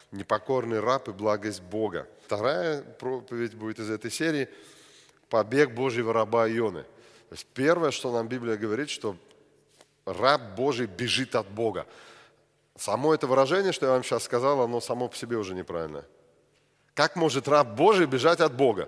Непокорный раб и благость Бога. Вторая проповедь будет из этой серии «Побег Божьего раба Ионы». То есть первое, что нам Библия говорит, что раб Божий бежит от Бога. Само это выражение, что я вам сейчас сказал, оно само по себе уже неправильное. Как может раб Божий бежать от Бога?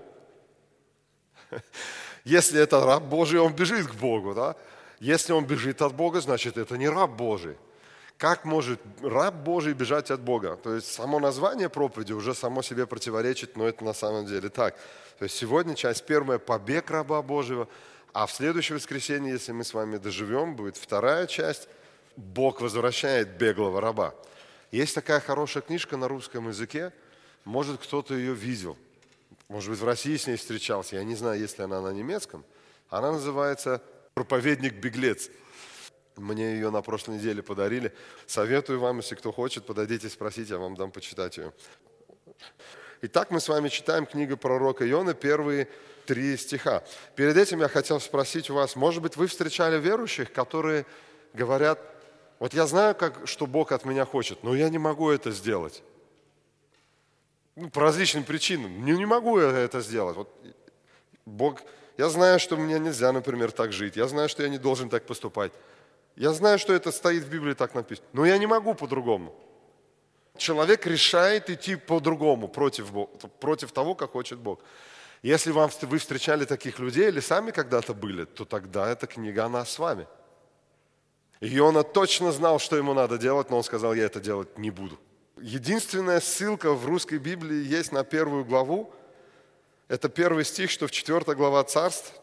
Если это раб Божий, он бежит к Богу, да? Если он бежит от Бога, значит, это не раб Божий. Как может раб Божий бежать от Бога? То есть само название проповеди уже само себе противоречит, но это на самом деле так. То есть сегодня часть первая – побег раба Божьего, а в следующее воскресенье, если мы с вами доживем, будет вторая часть – Бог возвращает беглого раба. Есть такая хорошая книжка на русском языке, может, кто-то ее видел. Может быть, в России с ней встречался. Я не знаю, есть ли она на немецком. Она называется «Проповедник-беглец». Мне ее на прошлой неделе подарили. Советую вам, если кто хочет, подойдите, спросите, я вам дам почитать ее. Итак, мы с вами читаем книгу пророка Ионы, первые 3 стиха. Перед этим я хотел спросить у вас, может быть, вы встречали верующих, которые говорят, вот я знаю, что Бог от меня хочет, но я не могу это сделать. По различным причинам. Не могу я это сделать. Вот Бог, я знаю, что мне нельзя, например, так жить. Я знаю, что я не должен так поступать. Я знаю, что это стоит в Библии, так написано. Но я не могу по-другому. Человек решает идти по-другому, против того, как хочет Бог. Если вы встречали таких людей или сами когда-то были, то тогда эта книга, она с вами. Иона точно знал, что ему надо делать, но он сказал, я это делать не буду. Единственная ссылка в русской Библии есть на 1 главу. Это 1 стих, что в 4 глава Царств,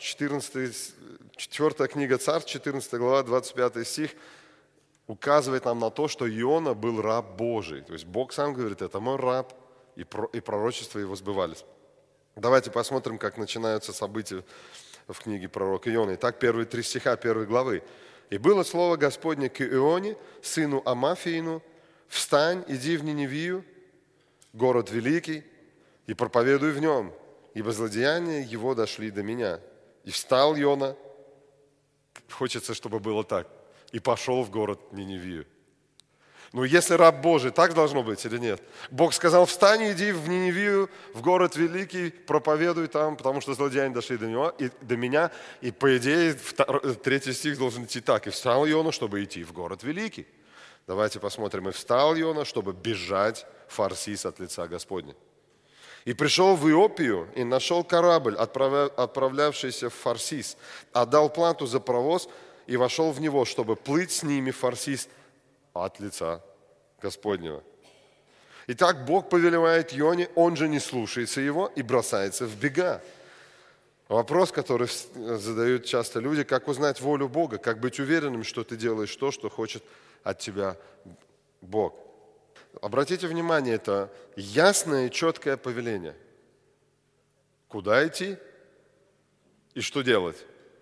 4 книга Царств, 14 глава, 25 стих, указывает нам на то, что Иона был раб Божий. То есть Бог сам говорит, это мой раб, и пророчества его сбывались. Давайте посмотрим, как начинаются события в книге пророка Ионы. Итак, первые 3 стиха 1 главы. «И было слово Господне к Ионе, сыну Амафиину, встань, иди в Ниневию, город великий, и проповедуй в нем, ибо злодеяния его дошли до меня. И встал Иона», хочется, чтобы было так, «и пошел в город Ниневию». Ну, если раб Божий, так должно быть или нет? Бог сказал, встань, иди в Ниневию, в город великий, проповедуй там, потому что злодеяния дошли до меня. И по идее, 3 стих должен идти так. «И встал Иона, чтобы идти в город великий». Давайте посмотрим. «И встал Иона, чтобы бежать в Фарсис от лица Господня. И пришел в Иопию, и нашел корабль, отправлявшийся в Фарсис, отдал плату за провоз, и вошел в него, чтобы плыть с ними в Фарсис от лица Господнего. Итак, Бог повелевает Ионе, он же не слушается его и бросается в бега». Вопрос, который задают часто люди, как узнать волю Бога, как быть уверенным, что ты делаешь то, что хочет от тебя Бог. Обратите внимание, это ясное и четкое повеление. Куда идти и что делать?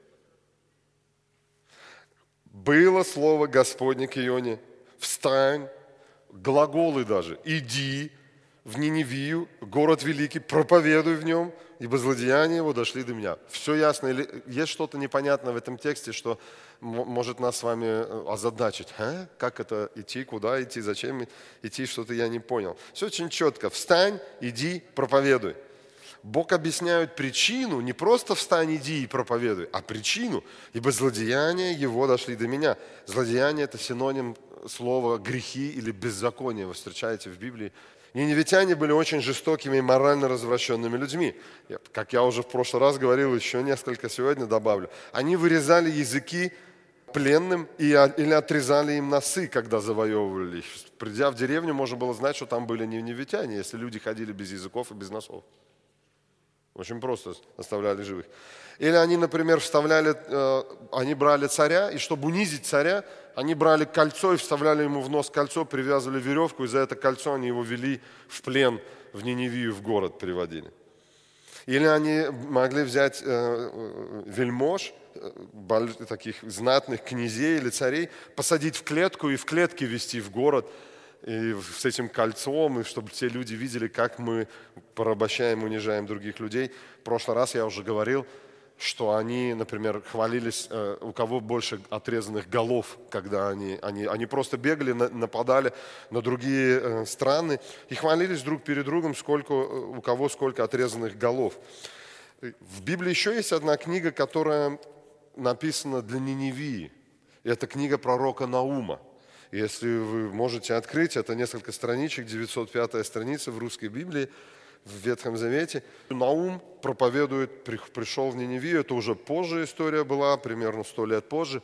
Было слово Господне к Ионе, встань, глаголы даже, иди в Ниневию, город великий, проповедуй в нем, ибо злодеяния его дошли до меня. Все ясно? Или есть что-то непонятное в этом тексте, что может нас с вами озадачить? Как это идти, куда идти, зачем идти, что-то я не понял. Все очень четко. Встань, иди, проповедуй. Бог объясняет причину, не просто встань, иди и проповедуй, а причину, ибо злодеяния его дошли до меня. Злодеяние – это синоним слова грехи или беззаконие. Вы встречаете в Библии. Ниневитяне были очень жестокими и морально развращенными людьми. Как я уже в прошлый раз говорил, еще несколько сегодня добавлю. Они вырезали языки пленным или отрезали им носы, когда завоевывали их. Придя в деревню, можно было знать, что там были ниневитяне, если люди ходили без языков и без носов. Очень просто оставляли живых. Или они, например, они брали царя, и чтобы унизить царя, они брали кольцо и вставляли ему в нос кольцо, привязывали веревку, и за это кольцо они его вели в плен в Ниневию, в город приводили. Или они могли взять вельмож, таких знатных князей или царей, посадить в клетку и в клетке вести в город, и с этим кольцом, и чтобы все люди видели, как мы порабощаем, унижаем других людей. В прошлый раз я уже говорил, что они, например, хвалились, у кого больше отрезанных голов, когда они просто бегали, нападали на другие страны и хвалились друг перед другом, у кого сколько отрезанных голов. В Библии еще есть одна книга, которая написана для Ниневии. Это книга пророка Наума. Если вы можете открыть, это несколько страничек, 905 страница в русской Библии, в Ветхом Завете. Наум проповедует, пришел в Ниневию, это уже позже история была, примерно 100 лет позже.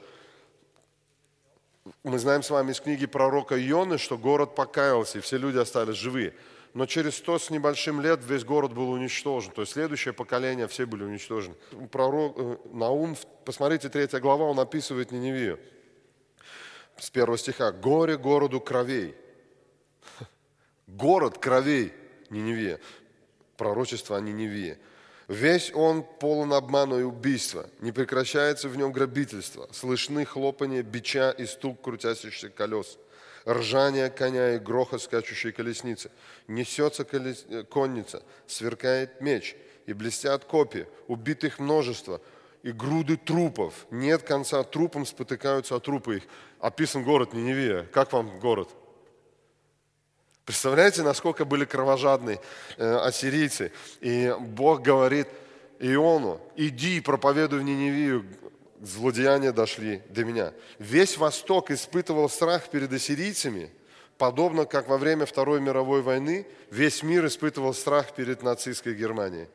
Мы знаем с вами из книги пророка Ионы, что город покаялся, и все люди остались живы. Но через 100 с небольшим лет весь город был уничтожен. То есть следующее поколение, все были уничтожены. Пророк Наум, посмотрите, 3 глава, он описывает Ниневию. С 1 стиха. «Горе городу кровей». Город кровей Ниневия. Пророчество о Ниневии. «Весь он полон обмана и убийства, не прекращается в нем грабительство, слышны хлопанье бича и стук крутящихся колес, ржание коня и грохот скачущей колесницы. Несется конница, сверкает меч, и блестят копья, убитых множество, и груды трупов. Нет конца трупам, спотыкаются о трупы их». Описан город Ниневия. Как вам город? Представляете, насколько были кровожадные ассирийцы? И Бог говорит Иону: иди, проповедуй в Ниневию, злодеяния дошли до меня. Весь Восток испытывал страх перед ассирийцами, подобно как во время Второй мировой войны весь мир испытывал страх перед нацистской Германией.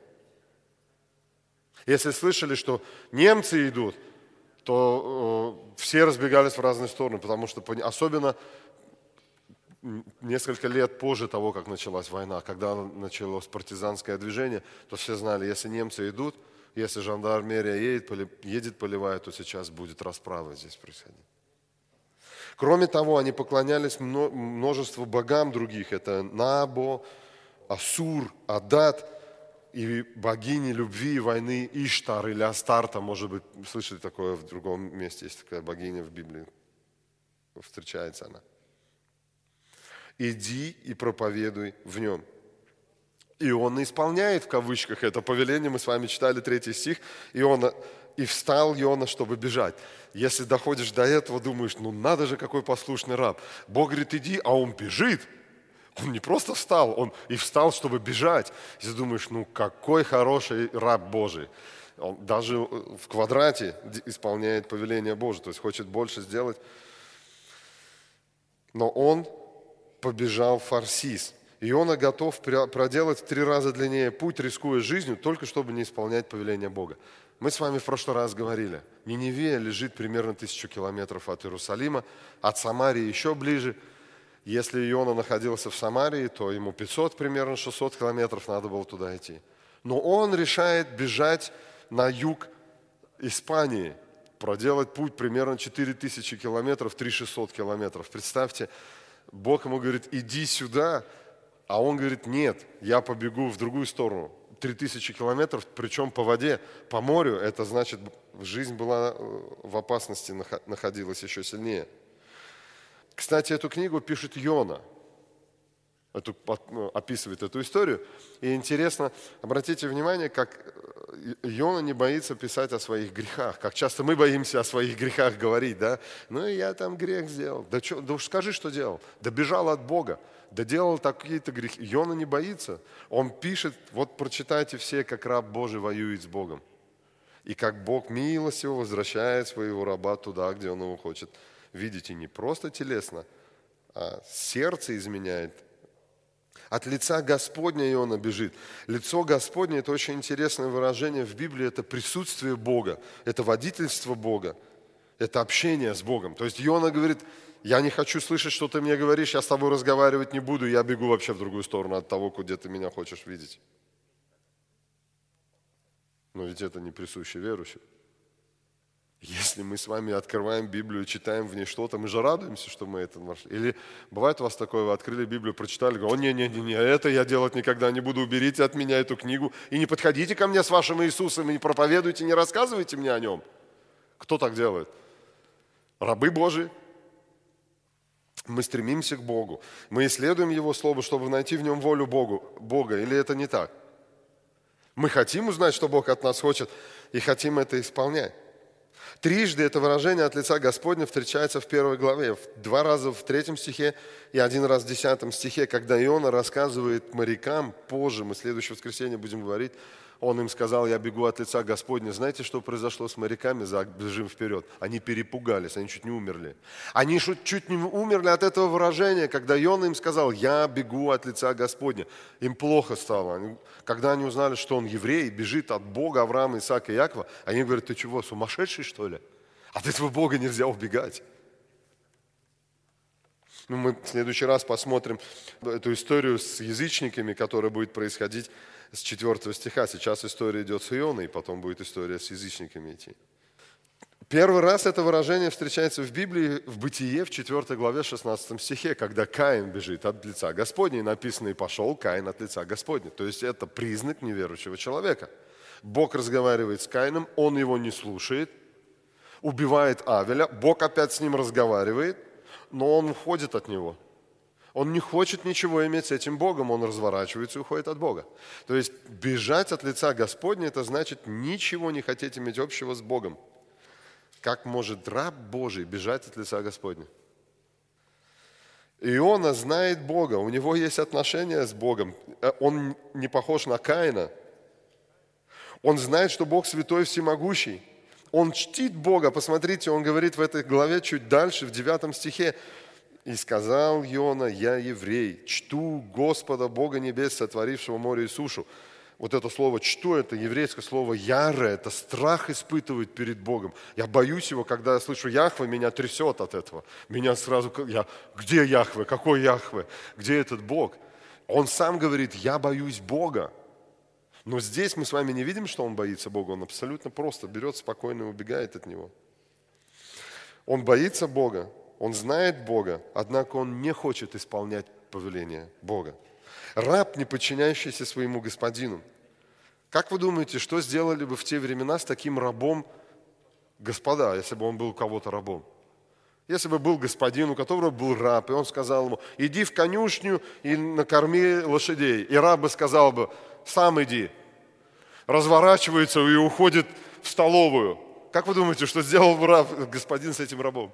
Если слышали, что немцы идут, то все разбегались в разные стороны, потому что особенно несколько лет позже того, как началась война, когда началось партизанское движение, то все знали, если немцы идут, если жандармерия едет полевая, то сейчас будет расправа здесь происходить. Кроме того, они поклонялись множеству богам других. Это Набо, Асур, Адат и богини любви и войны Иштар или Астарта. Может быть, слышали такое в другом месте, есть такая богиня в Библии. Встречается она. «Иди и проповедуй в нем». И он исполняет, в кавычках, это повеление. Мы с вами читали 3 стих. И встал Иона, чтобы бежать. Если доходишь до этого, думаешь, ну надо же, какой послушный раб. Бог говорит, иди, а он бежит. Он не просто встал, он и встал, чтобы бежать. И ты думаешь, ну какой хороший раб Божий. Он даже в квадрате исполняет повеление Божие, то есть хочет больше сделать. Но он побежал в Фарсис. Иона готов проделать в 3 раза длиннее путь, рискуя жизнью, только чтобы не исполнять повеление Бога. Мы с вами в прошлый раз говорили, Ниневия лежит примерно 1000 километров от Иерусалима, от Самарии еще ближе. Если Иона находился в Самарии, то ему 500, примерно 600 километров надо было туда идти. Но он решает бежать на юг Испании, проделать путь примерно 4000 километров, 3600 километров. Представьте, Бог ему говорит, иди сюда, а он говорит, нет, я побегу в другую сторону. 3000 километров, причем по воде, по морю, это значит, жизнь была в опасности, находилась еще сильнее. Кстати, эту книгу пишет Иона, описывает эту историю. И интересно, обратите внимание, как Иона не боится писать о своих грехах. Как часто мы боимся о своих грехах говорить, да? Ну, я там грех сделал. Да уж скажи, что делал. Да бежал от Бога. Да делал такие-то грехи. Иона не боится. Он пишет, вот прочитайте все, как раб Божий воюет с Богом. И как Бог милостиво возвращает своего раба туда, где он его хочет видеть. И не просто телесно, а сердце изменяет. От лица Господня Иона бежит. Лицо Господне – это очень интересное выражение в Библии. Это присутствие Бога, это водительство Бога, это общение с Богом. То есть Иона говорит, я не хочу слышать, что ты мне говоришь, я с тобой разговаривать не буду, я бегу вообще в другую сторону от того, где ты меня хочешь видеть. Но ведь это не присуще верующим. Если мы с вами открываем Библию, читаем в ней что-то, мы же радуемся, что мы это нашли. Или бывает у вас такое, вы открыли Библию, прочитали, говорите, не, это я делать никогда не буду, уберите от меня эту книгу, и не подходите ко мне с вашим Иисусом, и не проповедуйте, не рассказывайте мне о нем. Кто так делает? Рабы Божии. Мы стремимся к Богу. Мы исследуем Его Слово, чтобы найти в нем волю Бога. Или это не так? Мы хотим узнать, что Бог от нас хочет, и хотим это исполнять. Трижды это выражение от лица Господня встречается в 1 главе, 2 раза в 3 стихе и 1 раз в 10 стихе, когда Иона рассказывает морякам, позже, мы в следующее воскресенье будем говорить, он им сказал: я бегу от лица Господня. Знаете, что произошло с моряками, забежим вперед? Они перепугались, они чуть не умерли. Они чуть не умерли от этого выражения, когда Иона им сказал: я бегу от лица Господня. Им плохо стало. Когда они узнали, что он еврей, бежит от Бога Авраама, Исаака и Якова, они говорят: ты чего, сумасшедший, что ли? От этого Бога нельзя убегать. Мы в следующий раз посмотрим эту историю с язычниками, которая будет происходить с 4 стиха. Сейчас история идет с Ионой, и потом будет история с язычниками идти. Первый раз это выражение встречается в Библии, в Бытие, в 4 главе, 16 стихе, когда Каин бежит от лица Господня, и написано: и пошел Каин от лица Господня. То есть это признак неверующего человека. Бог разговаривает с Каином, он его не слушает, убивает Авеля, Бог опять с ним разговаривает, но он уходит от него. Он не хочет ничего иметь с этим Богом, он разворачивается и уходит от Бога. То есть бежать от лица Господня – это значит ничего не хотеть иметь общего с Богом. Как может раб Божий бежать от лица Господня? Иона знает Бога, у него есть отношения с Богом. Он не похож на Каина. Он знает, что Бог святой, всемогущий. Он чтит Бога. Посмотрите, он говорит в этой главе чуть дальше, в 9 стихе: «И сказал Иона: я еврей, чту Господа, Бога небес, сотворившего море и сушу». Вот это слово «чту» – это еврейское слово «яре», это страх испытывает перед Богом. Я боюсь его, когда я слышу Яхве, меня трясет от этого. Меня сразу, где Яхве, какой Яхве, где этот Бог? Он сам говорит: я боюсь Бога. Но здесь мы с вами не видим, что он боится Бога, он абсолютно просто берет, спокойно и убегает от него. Он боится Бога, он знает Бога, однако он не хочет исполнять повеления Бога. Раб, не подчиняющийся своему господину. Как вы думаете, что сделали бы в те времена с таким рабом господа, если бы он был у кого-то рабом? Если бы был господин, у которого был раб, и он сказал ему: иди в конюшню и накорми лошадей. И раб бы сказал бы: сам иди. Разворачивается и уходит в столовую. Как вы думаете, что сделал бы господин с этим рабом?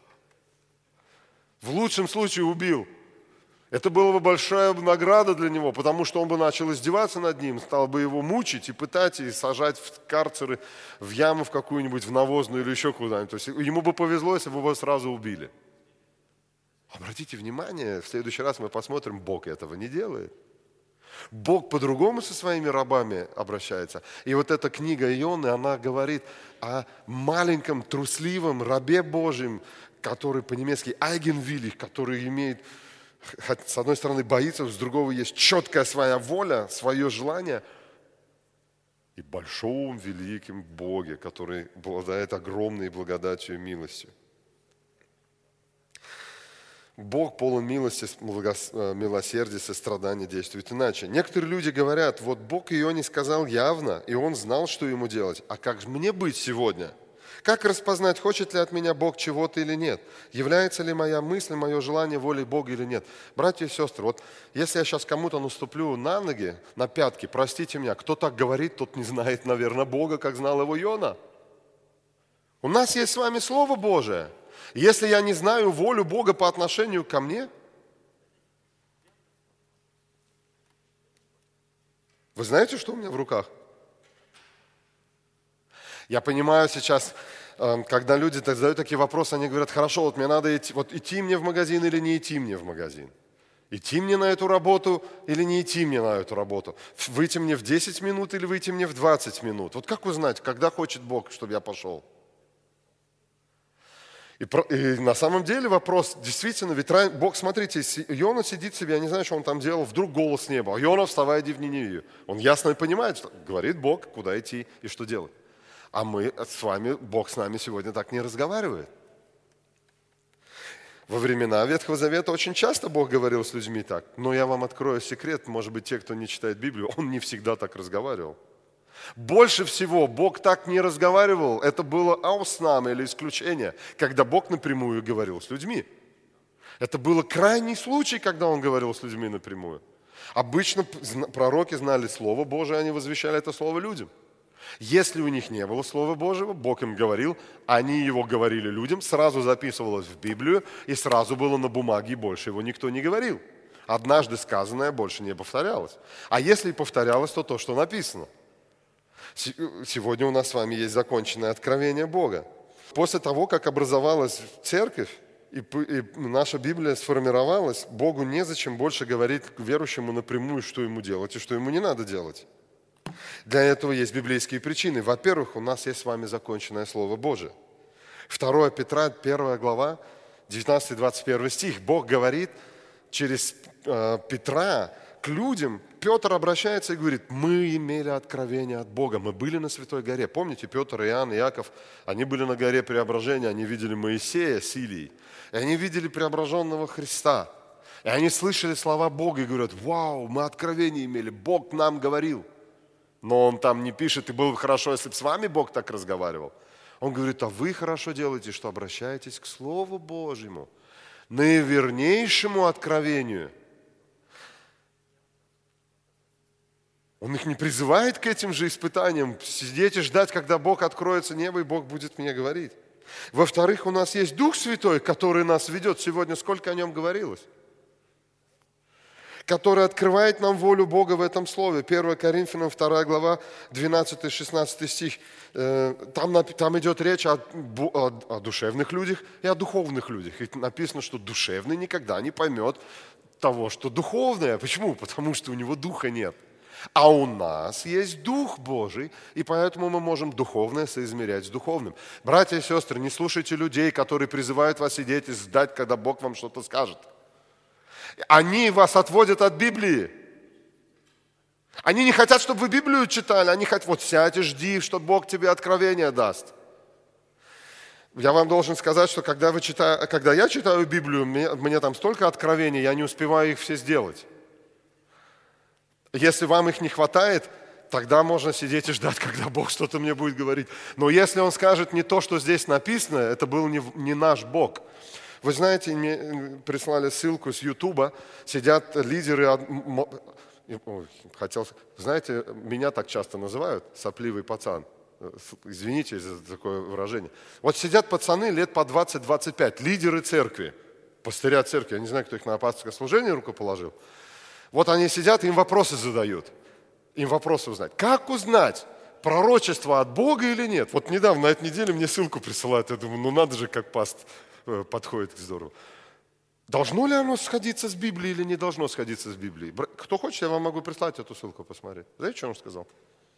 В лучшем случае убил. Это была бы большая награда для него, потому что он бы начал издеваться над ним, стал бы его мучить и пытать, и сажать в карцеры, в яму в какую-нибудь, в навозную или еще куда-нибудь. То есть ему бы повезло, если бы его сразу убили. Обратите внимание, в следующий раз мы посмотрим, Бог этого не делает. Бог по-другому со своими рабами обращается. И вот эта книга Ионы, она говорит о маленьком трусливом рабе Божьем, который по-немецки «eigenwillig», который имеет, с одной стороны, боится, с другой есть четкая своя воля, свое желание, и большом, великим Боге, который обладает огромной благодатью и милостью. Бог полон милости, милосердия, сострадания действует иначе. Некоторые люди говорят: вот Бог Ионе сказал явно, и он знал, что ему делать. А как же мне быть сегодня? Как распознать, хочет ли от меня Бог чего-то или нет? Является ли моя мысль, мое желание волей Бога или нет? Братья и сестры, вот если я сейчас кому-то наступлю на ноги, на пятки, простите меня, кто так говорит, тот не знает, наверное, Бога, как знал его Иона. У нас есть с вами Слово Божие. Если я не знаю волю Бога по отношению ко мне, вы знаете, что у меня в руках? Я понимаю сейчас, когда люди задают такие вопросы, они говорят: хорошо, вот мне надо идти мне в магазин или не идти мне в магазин? Идти мне на эту работу или не идти мне на эту работу? Выйти мне в 10 минут или выйти мне в 20 минут? Вот как узнать, когда хочет Бог, чтобы я пошел? И на самом деле вопрос, действительно, ведь Бог, смотрите, Иона сидит себе, я не знаю, что он там делал, вдруг голос с неба: Иона, вставай, иди в Ниневию. Он ясно понимает, что говорит Бог, куда идти и что делать. А мы с вами, Бог с нами сегодня так не разговаривает. Во времена Ветхого Завета очень часто Бог говорил с людьми так. Но я вам открою секрет, может быть, те, кто не читает Библию, Он не всегда так разговаривал. Больше всего Бог так не разговаривал. Это было ауснам или исключение, когда Бог напрямую говорил с людьми. Это был крайний случай, когда Он говорил с людьми напрямую. Обычно пророки знали Слово Божие, они возвещали это Слово людям. Если у них не было Слова Божьего, Бог им говорил, они его говорили людям, сразу записывалось в Библию, и сразу было на бумаге, и больше его никто не говорил. Однажды сказанное больше не повторялось. А если и повторялось, то то, что написано. Сегодня у нас с вами есть законченное откровение Бога. После того, как образовалась церковь, и наша Библия сформировалась, Богу незачем больше говорить верующему напрямую, что ему делать и что ему не надо делать. Для этого есть библейские причины. Во-первых, у нас есть с вами законченное Слово Божие. 2 Петра, 1 глава, 19-21 стих. Бог говорит через Петра к людям. Петр обращается и говорит: мы имели откровение от Бога, мы были на Святой горе. Помните, Петр, Иоанн, Иаков, они были на горе Преображения, они видели Моисея с Илией, и они видели преображенного Христа. И они слышали слова Бога и говорят: вау, мы откровение имели, Бог нам говорил. Но он там не пишет: и было бы хорошо, если бы с вами Бог так разговаривал. Он говорит: а вы хорошо делаете, что обращаетесь к Слову Божьему, наивернейшему откровению. Он их не призывает к этим же испытаниям, сидеть и ждать, когда Бог откроется небо, и Бог будет мне говорить. Во-вторых, у нас есть Дух Святой, который нас ведет. Сегодня сколько о нем говорилось? Который открывает нам волю Бога в этом слове. 1 Коринфянам 2 глава, 12-16 стих. Там идет речь о душевных людях и о духовных людях. И написано, что душевный никогда не поймет того, что духовное. Почему? Потому что у него духа нет. А у нас есть Дух Божий, и поэтому мы можем духовное соизмерять с духовным. Братья и сестры, не слушайте людей, которые призывают вас сидеть и ждать, когда Бог вам что-то скажет. Они вас отводят от Библии. Они не хотят, чтобы вы Библию читали, они хотят: вот сядь и жди, что Бог тебе откровение даст. Я вам должен сказать, что когда я читаю Библию, мне там столько откровений, я не успеваю их все сделать. Если вам их не хватает, тогда можно сидеть и ждать, когда Бог что-то мне будет говорить. Но если Он скажет не то, что здесь написано, это был не наш Бог. Вы знаете, мне прислали ссылку с Ютуба, сидят лидеры, знаете, меня так часто называют сопливый пацан. Извините за такое выражение. Вот сидят пацаны лет по 20-25, лидеры церкви, пастыря церкви, я не знаю, кто их на апостольское служение рукоположил. Вот они сидят, им вопросы задают. Им вопросы узнать. Как узнать, пророчество от Бога или нет? Вот недавно, на этой неделе, мне ссылку присылают. Я думаю, надо же, как паст подходит, здорово. Должно ли оно сходиться с Библией или не должно сходиться с Библией? Кто хочет, я вам могу прислать эту ссылку посмотреть. Знаете, что он сказал?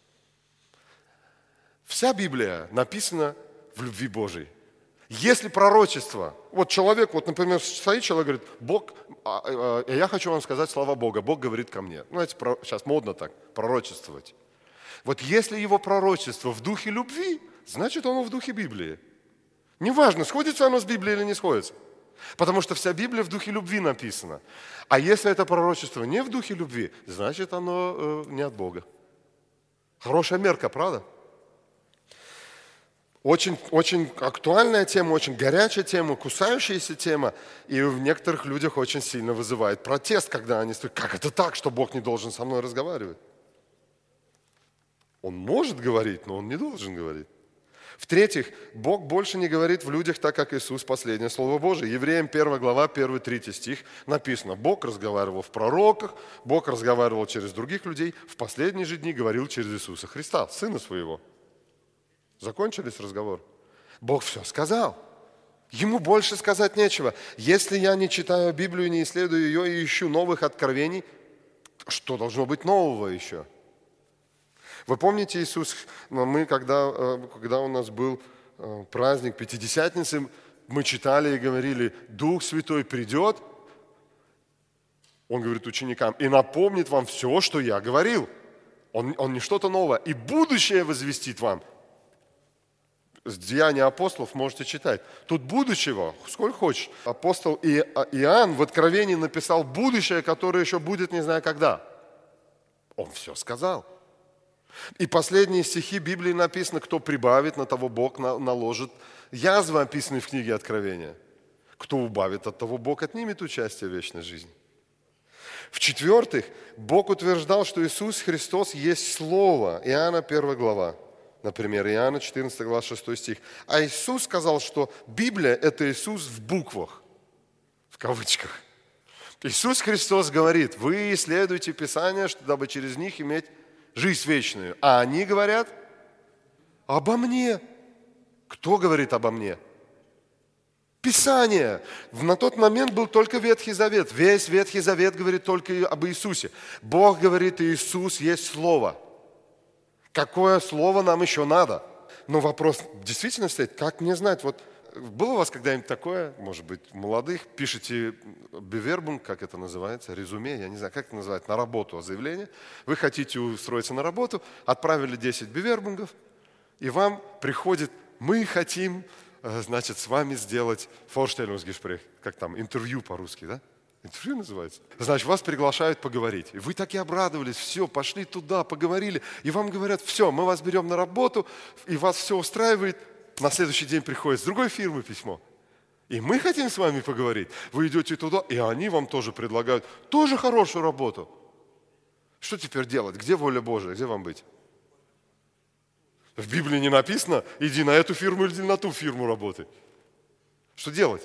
Вся Библия написана в любви Божией. Если пророчество, вот человек, вот, например, стоит человек, говорит: Бог, я хочу вам сказать слова Бога, Бог говорит ко мне. Знаете, сейчас модно так, пророчествовать. Вот если его пророчество в духе любви, значит оно в духе Библии. Неважно, сходится оно с Библией или не сходится. Потому что вся Библия в духе любви написана. А если это пророчество не в духе любви, значит оно не от Бога. Хорошая мерка, правда? Очень, очень актуальная тема, очень горячая тема, кусающаяся тема. И в некоторых людях очень сильно вызывает протест, когда они стоят: как это так, что Бог не должен со мной разговаривать? Он может говорить, но Он не должен говорить. В-третьих, Бог больше не говорит в людях так, как Иисус, последнее Слово Божие. Евреям 1 глава, 1-3 стих написано: Бог разговаривал в пророках, Бог разговаривал через других людей, в последние же дни говорил через Иисуса Христа, Сына Своего. Закончились разговор. Бог все сказал. Ему больше сказать нечего. Если я не читаю Библию, не исследую ее и ищу новых откровений, что должно быть нового еще? Вы помните, Иисус, мы, когда у нас был праздник Пятидесятницы, мы читали и говорили: Дух Святой придет, Он говорит ученикам, и напомнит вам все, что я говорил. Он не что-то новое. И будущее возвестит вам. С Деяния апостолов можете читать. Тут будущего, сколько хочешь. Апостол Иоанн в Откровении написал будущее, которое еще будет не знаю когда. Он все сказал. И последние стихи Библии написано: кто прибавит, на того Бог наложит язвы, описанные в книге Откровения. Кто убавит, от того Бог отнимет участие в вечной жизни. В-четвертых, Бог утверждал, что Иисус Христос есть Слово. Иоанна 1 глава. Например, Иоанна 14 глава 6 стих. А Иисус сказал, что Библия – это Иисус в буквах, в кавычках. Иисус Христос говорит, вы исследуйте Писания, дабы через них иметь жизнь вечную. А они говорят обо мне. Кто говорит обо мне? Писание. На тот момент был только Ветхий Завет. Весь Ветхий Завет говорит только об Иисусе. Бог говорит, Иисус есть Слово. Какое слово нам еще надо? Но вопрос действительно стоит, как мне знать? Вот было у вас когда-нибудь такое, может быть, молодых, пишете бевербунг, как это называется, резюме, я не знаю, как это называется, на работу заявление. Вы хотите устроиться на работу, отправили 10 бевербунгов, и вам приходит, мы хотим, значит, с вами сделать Vorstellungsgespräch, как там, интервью по-русски, да? Интервью называется. Значит, вас приглашают поговорить. И вы так и обрадовались, все, пошли туда, поговорили. И вам говорят, все, мы вас берем на работу, и вас все устраивает. На следующий день приходит с другой фирмы письмо. И мы хотим с вами поговорить. Вы идете туда, и они вам тоже предлагают тоже хорошую работу. Что теперь делать? Где воля Божия? Где вам быть? В Библии не написано, иди на эту фирму или на ту фирму работай. Что делать?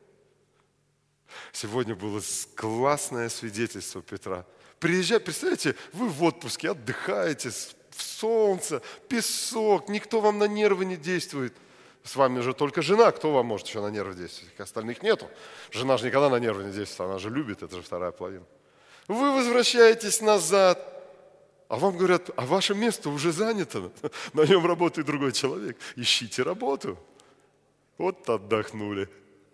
Сегодня было классное свидетельство Петра. Приезжай, представляете, вы в отпуске, отдыхаете, в солнце, песок, никто вам на нервы не действует. С вами же только жена, кто вам может еще на нервы действовать? Остальных нету. Жена же никогда на нервы не действует, она же любит, это же вторая половина. Вы возвращаетесь назад, а вам говорят, а ваше место уже занято, на нем работает другой человек. Ищите работу. Вот отдохнули.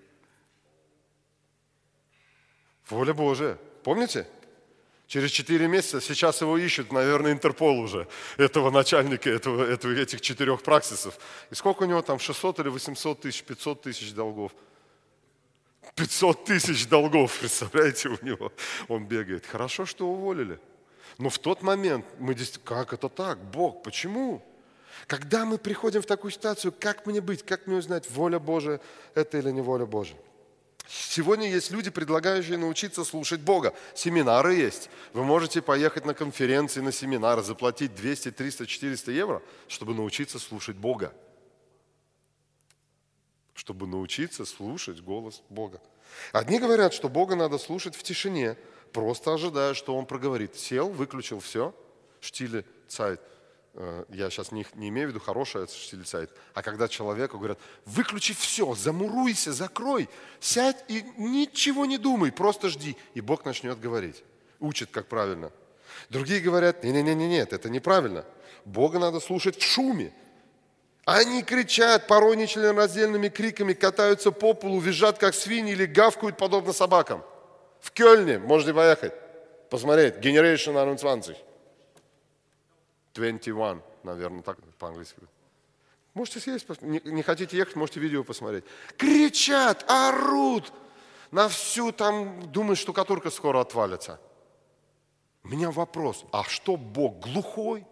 Воля Божия. Помните? Через 4 месяца, сейчас его ищут, наверное, Интерпол уже, этого начальника, этих 4 праксисов. И сколько у него там, 600 или 800 тысяч, 500 тысяч долгов? 500 тысяч долгов, представляете, у него. Он бегает. Хорошо, что уволили. Но в тот момент мы действительно, как это так? Бог, почему? Когда мы приходим в такую ситуацию, как мне быть, как мне узнать, воля Божия это или не воля Божия? Сегодня есть люди, предлагающие научиться слушать Бога. Семинары есть. Вы можете поехать на конференции, на семинары, заплатить 200, 300, 400 евро, чтобы научиться слушать Бога. Чтобы научиться слушать голос Бога. Одни говорят, что Бога надо слушать в тишине, просто ожидая, что Он проговорит. Сел, выключил все, штиле цайт. Я сейчас не имею в виду хорошее штиле цайт, а когда человеку говорят, выключи все, замуруйся, закрой, сядь и ничего не думай, просто жди. И Бог начнет говорить. Учит, как правильно. Другие говорят, нет, это неправильно. Бога надо слушать в шуме. Они кричат, порой нечленораздельными криками катаются по полу, визжат, как свиньи, или гавкают, подобно собакам. В Кёльне можете поехать, посмотреть, Generation 21. 21, наверное, так по-английски. Можете съесть, не хотите ехать, можете видео посмотреть. Кричат, орут на всю, там, думают, штукатурка скоро отвалится. У меня вопрос, а что Бог глухой?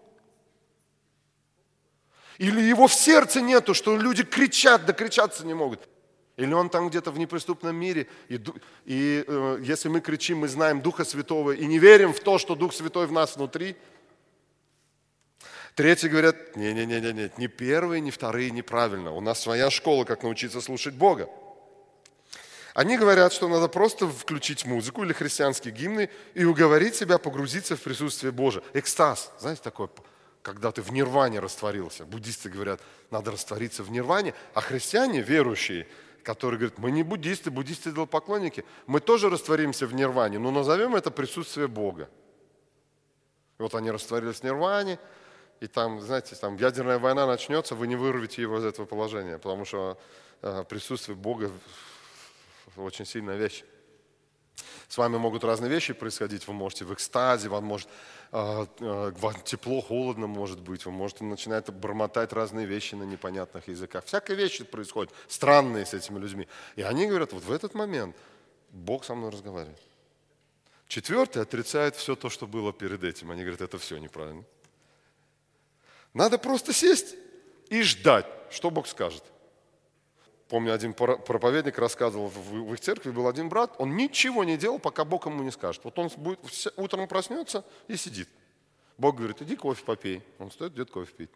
Или его в сердце нету, что люди кричат, да кричаться не могут? Или он там где-то в неприступном мире, и если мы кричим, мы знаем Духа Святого и не верим в то, что Дух Святой в нас внутри? Третьи говорят, нет, ни первые, ни вторые неправильно. У нас своя школа, как научиться слушать Бога. Они говорят, что надо просто включить музыку или христианские гимны и уговорить себя погрузиться в присутствие Божие. Экстаз, знаете, такое, когда ты в нирване растворился. Буддисты говорят, надо раствориться в нирване, а христиане, верующие, которые говорят, мы не буддисты, буддисты идолопоклонники, мы тоже растворимся в нирване, но назовем это присутствие Бога. И вот они растворились в нирване, и там, знаете, там ядерная война начнется, вы не вырвете его из этого положения, потому что присутствие Бога очень сильная вещь. С вами могут разные вещи происходить, вы можете в экстазе, вам может тепло, холодно может быть, вы можете начинать бормотать разные вещи на непонятных языках. Всякие вещи происходят, странные с этими людьми. И они говорят, вот в этот момент Бог со мной разговаривает. Четвертый отрицает все то, что было перед этим. Они говорят, это все неправильно. Надо просто сесть и ждать, что Бог скажет. помню, один проповедник рассказывал, в их церкви был один брат, он ничего не делал, пока Бог ему не скажет. Вот он утром проснется и сидит. Бог говорит, иди кофе попей. Он встает, идет кофе пить.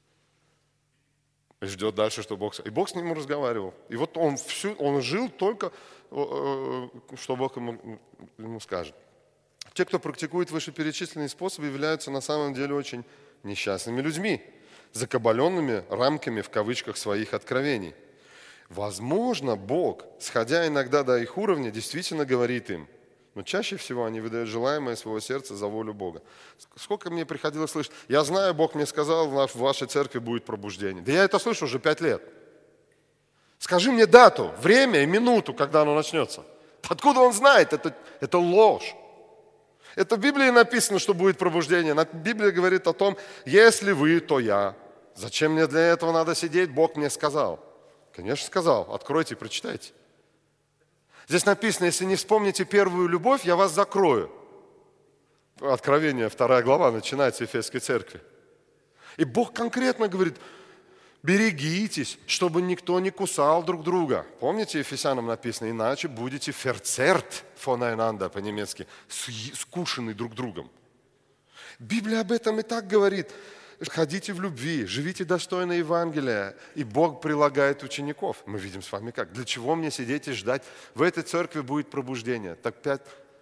И ждет дальше, что Бог скажет. И Бог с ним разговаривал. И вот он жил только, что Бог ему скажет. Те, кто практикует вышеперечисленные способы, являются на самом деле очень несчастными людьми, закабаленными рамками в кавычках своих откровений. Возможно, Бог, сходя иногда до их уровня, действительно говорит им, но чаще всего они выдают желаемое своего сердца за волю Бога. Сколько мне приходилось слышать, я знаю, Бог мне сказал, в вашей церкви будет пробуждение. Да я это слышу уже 5 лет. Скажи мне дату, время и минуту, когда оно начнется. Откуда он знает? Это ложь. Это в Библии написано, что будет пробуждение. Библия говорит о том, если вы, то я. Зачем мне для этого надо сидеть? Бог мне сказал. Конечно, сказал. Откройте и прочитайте. Здесь написано, если не вспомните первую любовь, я вас закрою. Откровение, 2 глава, начинается Ефесской церкви. И Бог конкретно говорит, берегитесь, чтобы никто не кусал друг друга. Помните, Ефесянам написано, иначе будете verzerrt voneinander, по-немецки, скушены друг другом. Библия об этом и так говорит. Ходите в любви, живите достойно Евангелия, и Бог прилагает учеников. Мы видим с вами как. Для чего мне сидеть и ждать? В этой церкви будет пробуждение. Так 5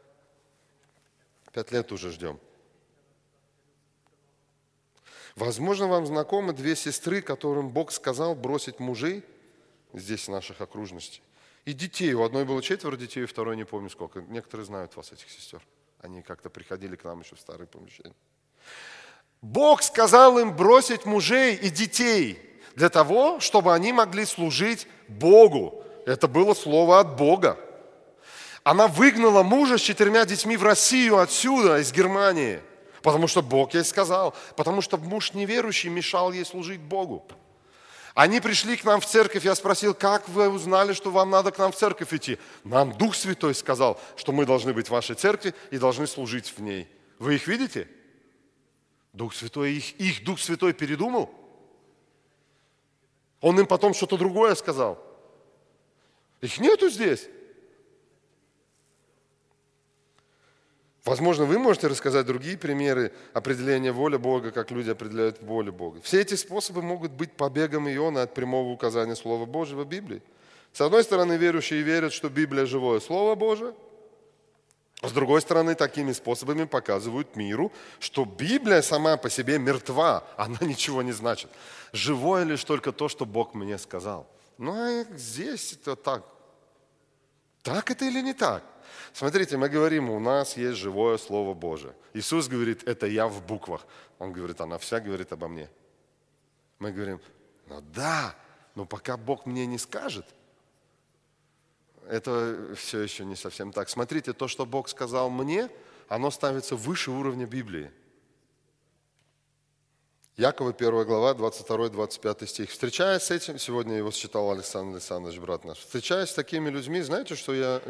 лет уже ждем. Возможно, вам знакомы 2 сестры, которым Бог сказал бросить мужей, здесь в наших окружностей, и детей. У одной было 4 детей, у второй не помню сколько. Некоторые знают вас, этих сестер. Они как-то приходили к нам еще в старые помещения. Бог сказал им бросить мужей и детей для того, чтобы они могли служить Богу. Это было слово от Бога. Она выгнала мужа с 4 детьми в Россию отсюда, из Германии. Потому что Бог ей сказал. Потому что муж неверующий мешал ей служить Богу. Они пришли к нам в церковь. Я спросил, как вы узнали, что вам надо к нам в церковь идти? Нам Дух Святой сказал, что мы должны быть в вашей церкви и должны служить в ней. Вы их видите? Дух Святой, их Дух Святой передумал? Он им потом что-то другое сказал? Их нету здесь. Возможно, вы можете рассказать другие примеры определения воли Бога, как люди определяют волю Бога. Все эти способы могут быть побегом Иона от прямого указания Слова Божьего в Библии. С одной стороны, верующие верят, что Библия – живое Слово Божие. С другой стороны, такими способами показывают миру, что Библия сама по себе мертва, она ничего не значит. Живое лишь только то, что Бог мне сказал. Ну, а здесь это так. Так это или не так? Смотрите, мы говорим, у нас есть живое Слово Божие. Иисус говорит, это я в буквах. Он говорит, она вся говорит обо мне. Мы говорим, ну да, но пока Бог мне не скажет, это все еще не совсем так. Смотрите, то, что Бог сказал мне, оно ставится выше уровня Библии. Якова 1 глава, 22-25 стих. Встречаясь с этим, сегодня его считал Александр Александрович, брат наш, встречаясь с такими людьми, знаете, что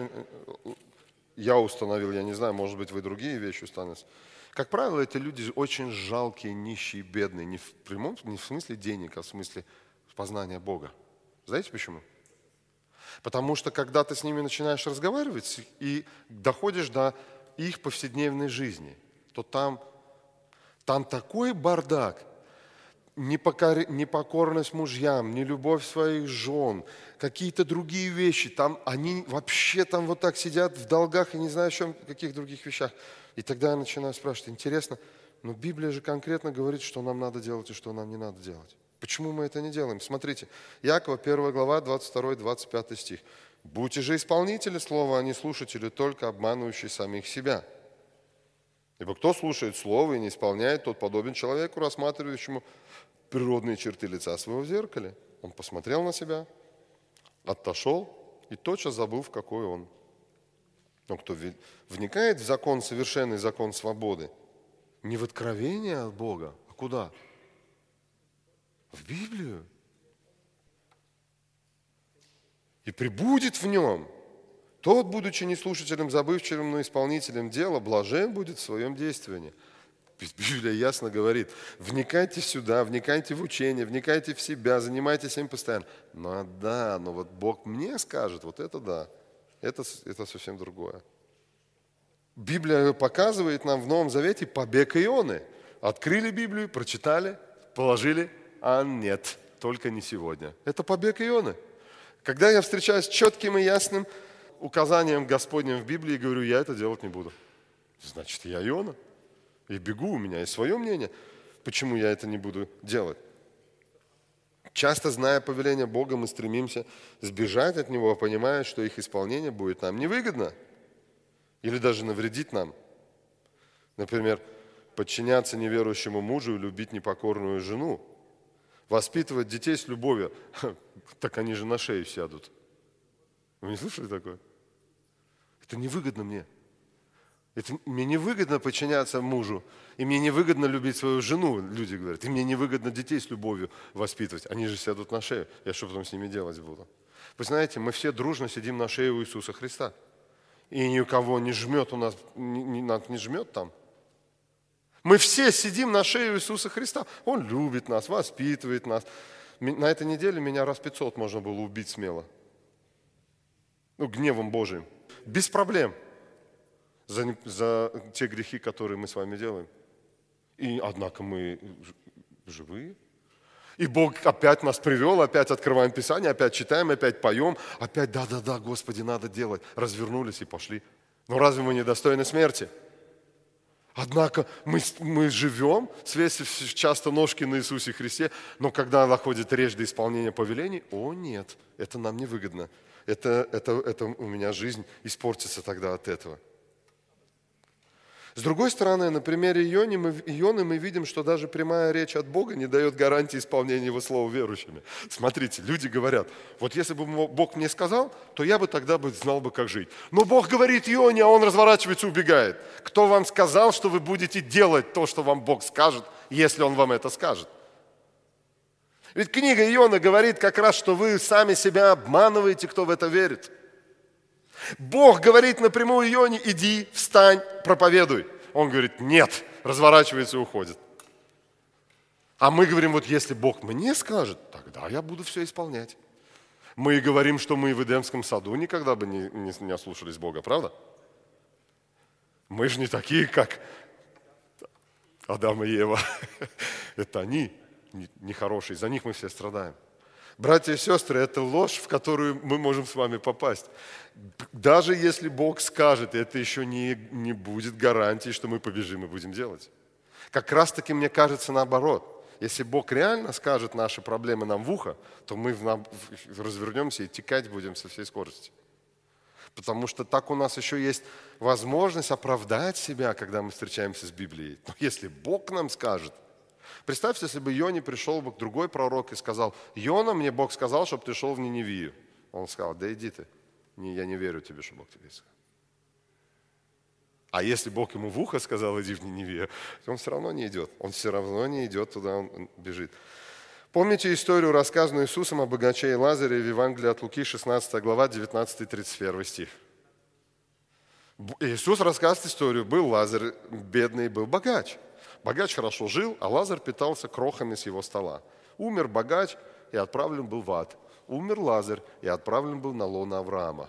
я установил, я не знаю, может быть, вы другие вещи установите. Как правило, эти люди очень жалкие, нищие, бедные. Не в прямом, не в смысле денег, а в смысле познания Бога. Знаете почему? Потому что, когда ты с ними начинаешь разговаривать и доходишь до их повседневной жизни, то там такой бардак, непокорность мужьям, нелюбовь своих жен, какие-то другие вещи. Там они вообще там вот так сидят в долгах и не знаю, о чем, каких других вещах. И тогда я начинаю спрашивать, интересно, но Библия же конкретно говорит, что нам надо делать и что нам не надо делать. Почему мы это не делаем? Смотрите, Якова 1 глава, 22-25 стих. «Будьте же исполнители слова, а не слушатели, только обманывающие самих себя. Ибо кто слушает слово и не исполняет, тот подобен человеку, рассматривающему природные черты лица своего в зеркале. Он посмотрел на себя, отошел и тотчас забыл, в какой он. Но кто вникает в закон, совершенный закон свободы, не в откровение от Бога, а куда? В Библию. И пребудет в нем. Тот, будучи не слушателем забывчивым, но исполнителем дела, блажен будет в своем действовании». Ведь Библия ясно говорит, вникайте сюда, вникайте в учение, вникайте в себя, занимайтесь им постоянно. Но вот Бог мне скажет, вот это да, это совсем другое. Библия показывает нам в Новом Завете побег Ионы. Открыли Библию, прочитали, положили, а нет, только не сегодня. Это побег Ионы. Когда я встречаюсь с четким и ясным указанием Господним в Библии, говорю, я это делать не буду. Значит, я Иона. И бегу, у меня есть свое мнение, почему я это не буду делать. Часто, зная повеление Бога, мы стремимся сбежать от Него, понимая, что их исполнение будет нам невыгодно или даже навредит нам. Например, подчиняться неверующему мужу и любить непокорную жену, воспитывать детей с любовью. Так они же на шею сядут. Вы не слышали такое? Это невыгодно мне. Мне невыгодно подчиняться мужу, и мне невыгодно любить свою жену, люди говорят, и мне невыгодно детей с любовью воспитывать. Они же сядут на шею. Я что потом с ними делать буду? Вы знаете, мы все дружно сидим на шее у Иисуса Христа. И никого не жмет у нас, нас не жмет там. Мы все сидим на шее у Иисуса Христа. Он любит нас, воспитывает нас. На этой неделе меня раз 500 можно было убить смело. Гневом Божиим. Без проблем. За те грехи, которые мы с вами делаем. И однако мы живые. И Бог опять нас привел, опять открываем Писание, опять читаем, опять поем, опять да, Господи, надо делать. Развернулись и пошли. Но разве мы не достойны смерти? Однако мы живем, свесив часто ножки на Иисусе Христе, но когда доходит речь до исполнения повелений, нет, это нам невыгодно. Это у меня жизнь испортится тогда от этого. С другой стороны, на примере Ионы мы видим, что даже прямая речь от Бога не дает гарантии исполнения Его слова верующими. Смотрите, люди говорят, вот если бы Бог мне сказал, то я бы тогда знал бы, как жить. Но Бог говорит Ионе, а он разворачивается и убегает. Кто вам сказал, что вы будете делать то, что вам Бог скажет, если Он вам это скажет? Ведь книга Иона говорит как раз, что вы сами себя обманываете, кто в это верит. Бог говорит напрямую Ионе, иди, встань, проповедуй. Он говорит, нет, разворачивается и уходит. А мы говорим, вот если Бог мне скажет, тогда я буду все исполнять. Мы говорим, что мы в Эдемском саду никогда бы не ослушались Бога, правда? Мы же не такие, как Адам и Ева. Это они нехорошие, за них мы все страдаем. Братья и сестры, это ложь, в которую мы можем с вами попасть. Даже если Бог скажет, это еще не будет гарантии, что мы побежим и будем делать. Как раз таки, мне кажется, наоборот. Если Бог реально скажет наши проблемы нам в ухо, то мы развернемся и текать будем со всей скорости. Потому что так у нас еще есть возможность оправдать себя, когда мы встречаемся с Библией. Но если Бог нам скажет, представьте, если бы Ионе пришел бы другой пророк и сказал, Иона, мне Бог сказал, чтобы ты шел в Ниневию. Он сказал, да иди ты, я не верю тебе, что Бог тебе сказал. А если Бог ему в ухо сказал, иди в Ниневию, то он все равно не идет. Он все равно не идет туда, он бежит. Помните историю, рассказанную Иисусом о богаче и Лазаре в Евангелии от Луки, 16 глава, 19-31 стих. Иисус рассказывает историю. Был Лазарь бедный, был богач. Богач хорошо жил, а Лазарь питался крохами с его стола. Умер богач и отправлен был в ад. Умер Лазарь и отправлен был на лоно Авраама.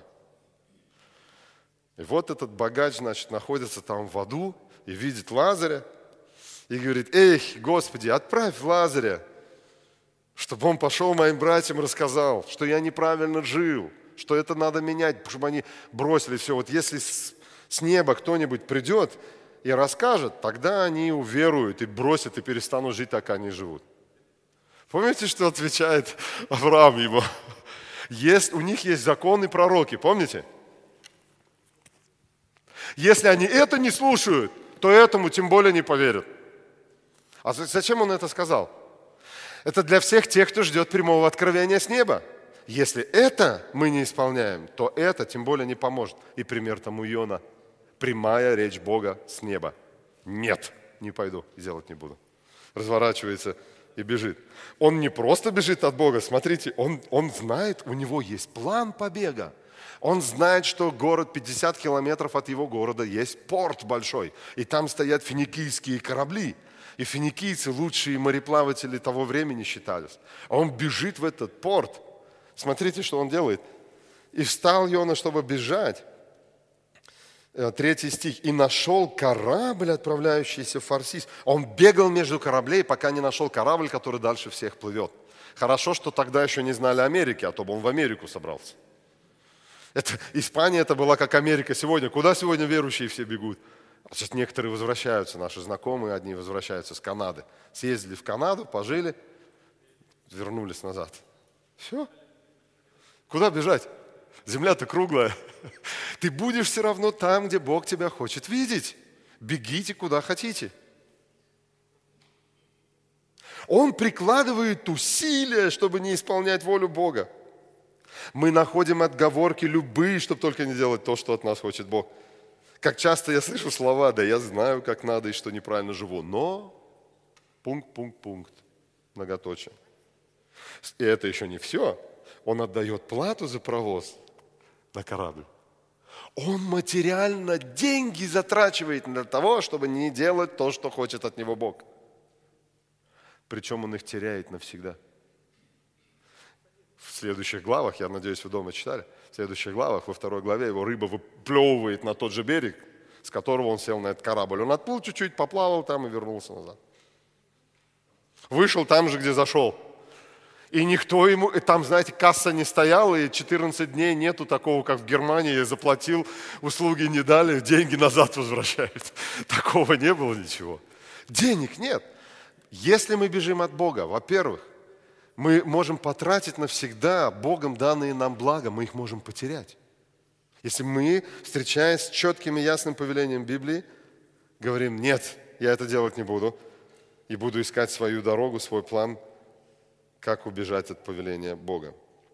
И вот этот богач, находится там в аду и видит Лазаря и говорит, эй, Господи, отправь Лазаря, чтобы он пошел моим братьям и рассказал, что я неправильно жил, что это надо менять, чтобы они бросили все. Вот если с неба кто-нибудь придет и расскажет, тогда они уверуют и бросят, и перестанут жить так, как они живут. Помните, что отвечает Авраам ему? У них есть законы и пророки, помните? Если они это не слушают, то этому тем более не поверят. А зачем он это сказал? Это для всех тех, кто ждет прямого откровения с неба. Если это мы не исполняем, то это тем более не поможет. И пример тому Иона. Прямая речь Бога с неба. Нет, не пойду и делать не буду. Разворачивается и бежит. Он не просто бежит от Бога, смотрите, он знает, у него есть план побега. Он знает, что город 50 километров от его города есть порт большой, и там стоят финикийские корабли. И финикийцы лучшие мореплаватели того времени считались. А он бежит в этот порт. Смотрите, что он делает. «И встал Иона, чтобы бежать». 3 стих. «И нашел корабль, отправляющийся в Фарсис». Он бегал между кораблей, пока не нашел корабль, который дальше всех плывет. Хорошо, что тогда еще не знали Америки, а то бы он в Америку собрался. Испания это была как Америка сегодня. Куда сегодня верующие все бегут? Сейчас некоторые возвращаются, наши знакомые, одни возвращаются с Канады. Съездили в Канаду, пожили, вернулись назад. Все. Куда бежать? Земля-то круглая. Ты будешь все равно там, где Бог тебя хочет видеть. Бегите, куда хотите. Он прикладывает усилия, чтобы не исполнять волю Бога. Мы находим отговорки любые, чтобы только не делать то, что от нас хочет Бог. Как часто я слышу слова: да я знаю, как надо и что неправильно живу, но пункт, многоточие. И это еще не все. Он отдает плату за провоз на корабль. Он материально деньги затрачивает для того, чтобы не делать то, что хочет от него Бог. Причем он их теряет навсегда. В следующих главах, я надеюсь, вы дома читали, в следующих главах, во 2 главе, его рыба выплевывает на тот же берег, с которого он сел на этот корабль. Он отплыл чуть-чуть, поплавал там и вернулся назад. Вышел там же, где зашел. И никто ему, и там, знаете, касса не стояла, и 14 дней нету такого, как в Германии, заплатил, услуги не дали, деньги назад возвращают. Такого не было ничего. Денег нет. Если мы бежим от Бога, во-первых, мы можем потратить навсегда Богом данные нам блага, мы их можем потерять. Если мы, встречаясь с четким и ясным повелением Библии, говорим: нет, я это делать не буду, и буду искать свою дорогу, свой план, как убежать от повеления Бога.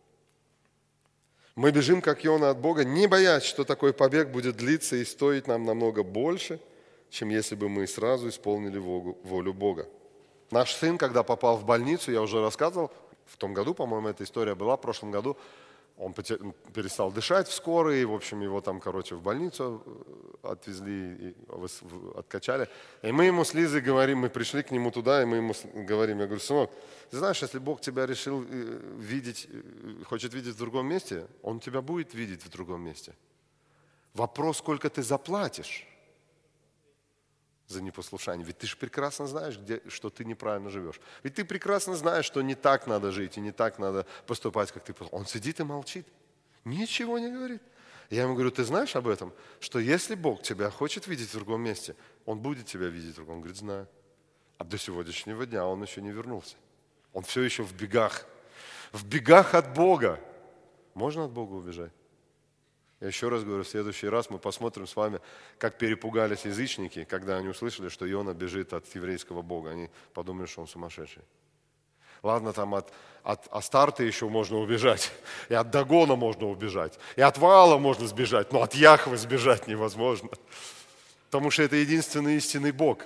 Мы бежим, как Иона, от Бога, не боясь, что такой побег будет длиться и стоить нам намного больше, чем если бы мы сразу исполнили волю Бога. Наш сын, когда попал в больницу, я уже рассказывал, в том году, по-моему, эта история была, в прошлом году, он перестал дышать в скорой, и, в общем, его там, в больницу отвезли, откачали. И мы ему с Лизой говорим, мы пришли к нему туда, и мы ему говорим, я говорю: сынок, ты знаешь, если Бог тебя решил видеть, хочет видеть в другом месте, Он тебя будет видеть в другом месте. Вопрос, сколько ты заплатишь за непослушание. Ведь ты же прекрасно знаешь, что ты неправильно живешь. Ведь ты прекрасно знаешь, что не так надо жить и не так надо поступать, как ты. Он сидит и молчит. Ничего не говорит. Я ему говорю: ты знаешь об этом? Что если Бог тебя хочет видеть в другом месте, Он будет тебя видеть в другом. Он говорит: знаю. А до сегодняшнего дня он еще не вернулся. Он все еще в бегах. В бегах от Бога. Можно от Бога убежать? Я еще раз говорю, в следующий раз мы посмотрим с вами, как перепугались язычники, когда они услышали, что Иона бежит от еврейского Бога. Они подумали, что он сумасшедший. Ладно, там от Астарты еще можно убежать, и от Дагона можно убежать, и от Ваала можно сбежать, но от Яхвы сбежать невозможно, потому что это единственный истинный Бог.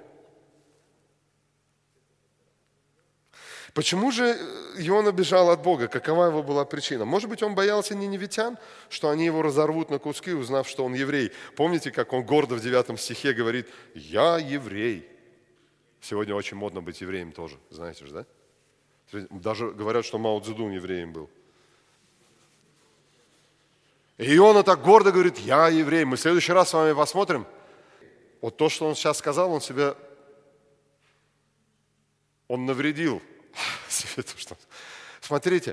Почему же Иона бежал от Бога? Какова его была причина? Может быть, он боялся ниневитян, что они его разорвут на куски, узнав, что он еврей. Помните, как он гордо в 9 стихе говорит: «Я еврей». Сегодня очень модно быть евреем тоже, знаете же, да? Даже говорят, что Мао Цзэдун евреем был. И Иона так гордо говорит: «Я еврей». Мы в следующий раз с вами посмотрим. Вот то, что он сейчас сказал, он навредил. Смотрите,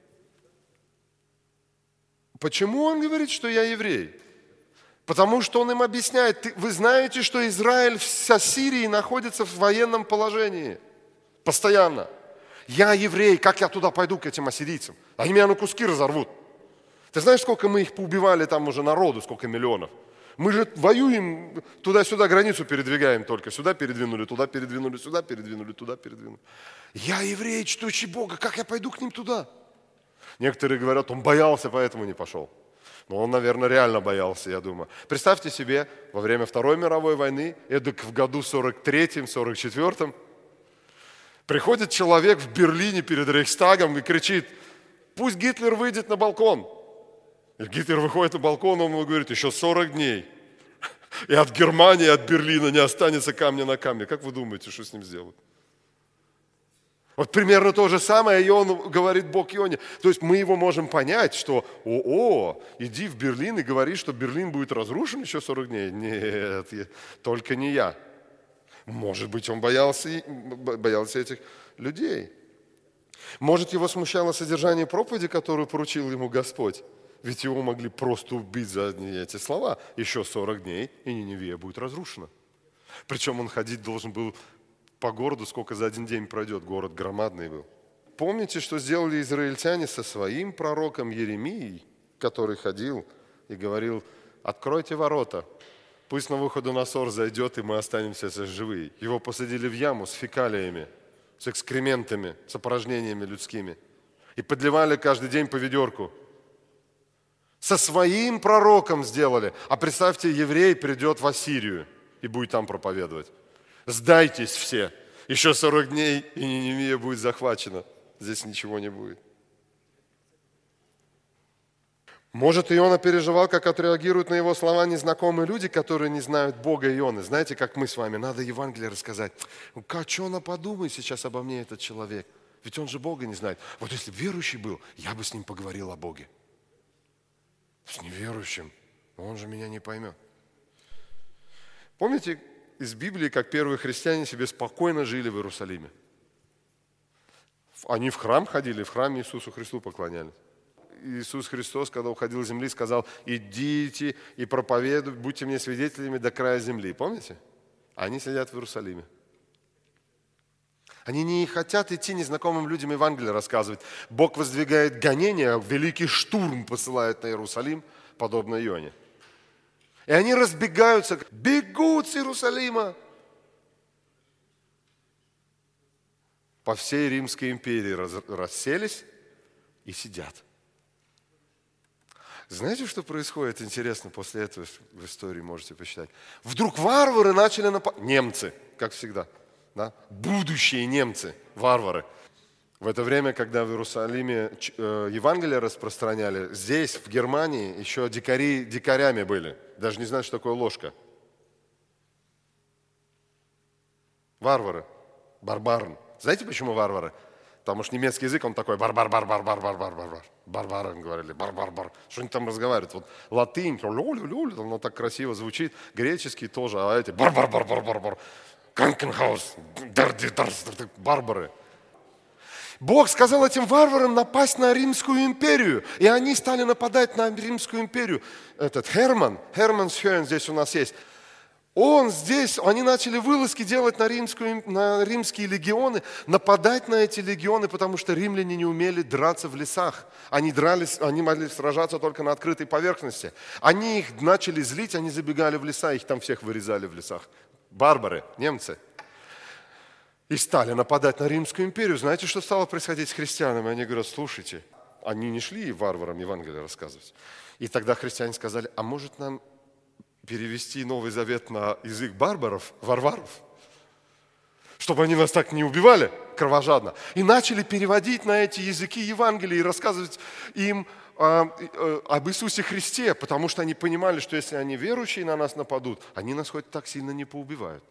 почему он говорит, что я еврей? Потому что он им объясняет: вы знаете, что Израиль вся Сирии находится в военном положении. Постоянно. Я еврей, как я туда пойду к этим ассирийцам? Они меня на куски разорвут. Ты знаешь, сколько мы их поубивали там уже народу, сколько миллионов? Мы же воюем, туда-сюда границу передвигаем только. Сюда передвинули, туда передвинули, сюда передвинули, туда передвинули. Я еврей, чтущий Бога, как я пойду к ним туда? Некоторые говорят, он боялся, поэтому не пошел. Но он, наверное, реально боялся, я думаю. Представьте себе, во время Второй мировой войны, эдак в году 43-м, 44-м, приходит человек в Берлине перед Рейхстагом и кричит: пусть Гитлер выйдет на балкон. И Гитлер выходит на балкон, он ему говорит, еще 40 дней. И от Германии, от Берлина не останется камня на камне. Как вы думаете, что с ним сделают? Вот примерно то же самое Ион говорит Бог Ионе. То есть мы его можем понять, что иди в Берлин и говори, что Берлин будет разрушен еще 40 дней. Нет, только не я. Может быть, он боялся этих людей. Может, его смущало содержание проповеди, которую поручил ему Господь. Ведь его могли просто убить за одни эти слова. Еще 40 дней, и Ниневия будет разрушена. Причем он ходить должен был по городу, сколько за один день пройдет. Город громадный был. Помните, что сделали израильтяне со своим пророком Еремией, который ходил и говорил, откройте ворота, пусть Навуходоносор зайдет, и мы останемся живые. Его посадили в яму с фекалиями, с экскрементами, с опорожнениями людскими. И подливали каждый день по ведерку. Со своим пророком сделали. А представьте, еврей придет в Ассирию и будет там проповедовать. Сдайтесь все. Еще 40 дней, и Ниневия будет захвачена. Здесь ничего не будет. Может, Иона переживал, как отреагируют на его слова незнакомые люди, которые не знают Бога Ионы. Знаете, как мы с вами, надо Евангелие рассказать. Что она подумает сейчас обо мне, этот человек? Ведь он же Бога не знает. Вот если бы верующий был, я бы с ним поговорил о Боге. С неверующим, он же меня не поймет. Помните из Библии, как первые христиане себе спокойно жили в Иерусалиме? Они в храм ходили, в храме Иисусу Христу поклонялись. Иисус Христос, когда уходил с земли, сказал, идите и проповедуйте, будьте мне свидетелями до края земли. Помните? Они сидят в Иерусалиме. Они не хотят идти незнакомым людям Евангелие рассказывать. Бог воздвигает гонения, великий штурм посылает на Иерусалим, подобно Ионе. И они разбегаются, бегут с Иерусалима. По всей Римской империи расселись и сидят. Знаете, что происходит, интересно, после этого в истории можете почитать? Вдруг варвары начали нападать. Немцы, как всегда. Да? Будущие немцы, варвары. В это время, когда в Иерусалиме Евангелие распространяли, здесь, в Германии, еще дикари дикарями были. Даже не знают, что такое ложка. Варвары. Барбарн. Знаете, почему варвары? Потому что немецкий язык, он такой бар-бар-бар-бар-бар-бар-бар-бар. Барбары говорили, бар-бар-бар. Что они там разговаривают? Вот латынь, оно так красиво звучит. Греческий тоже, а эти бар-бар-бар-бар-бар-бар. Кранкенхаус, барбары. Бог сказал этим варварам напасть на Римскую империю. И они стали нападать на Римскую империю. Этот Херман Схёен здесь у нас есть. Они начали вылазки делать на римские легионы, нападать на эти легионы, потому что римляне не умели драться в лесах. Они могли сражаться только на открытой поверхности. Они их начали злить, они забегали в леса, их там всех вырезали в лесах. Барбары, немцы. И стали нападать на Римскую империю. Знаете, что стало происходить с христианами? Они говорят, слушайте, они не шли варварам Евангелие рассказывать. И тогда христиане сказали, а может нам перевести Новый Завет на язык варваров, чтобы они нас так не убивали кровожадно. И начали переводить на эти языки Евангелие и рассказывать им об Иисусе Христе, потому что они понимали, что если они верующие на нас нападут, они нас хоть так сильно не поубивают.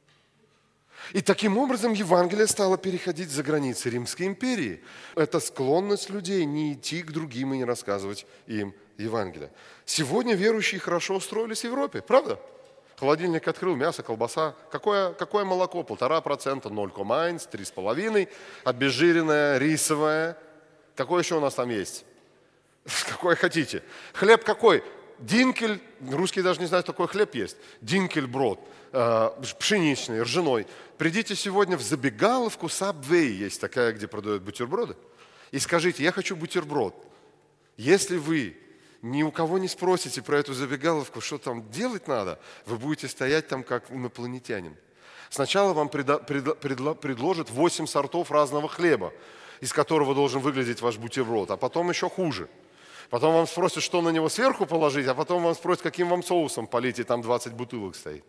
И таким образом Евангелие стало переходить за границы Римской империи. Это склонность людей не идти к другим и не рассказывать им Евангелие. Сегодня верующие хорошо устроились в Европе, правда? Холодильник открыл, мясо, колбаса. Какое молоко? 1,5%, 0,1, 3,5, обезжиренное, рисовое. Какое еще у нас там есть? Какое хотите? Хлеб какой? Динкель, русские даже не знают, какой хлеб есть. Динкельброд, пшеничный, ржаной. Придите сегодня в забегаловку Subway, есть такая, где продают бутерброды, и скажите, я хочу бутерброд. Если вы ни у кого не спросите про эту забегаловку, что там делать надо, вы будете стоять там как инопланетянин. Сначала вам предложат 8 сортов разного хлеба, из которого должен выглядеть ваш бутерброд, а потом еще хуже. Потом вам спросят, что на него сверху положить, а потом вам спросят, каким вам соусом полить, и там 20 бутылок стоит.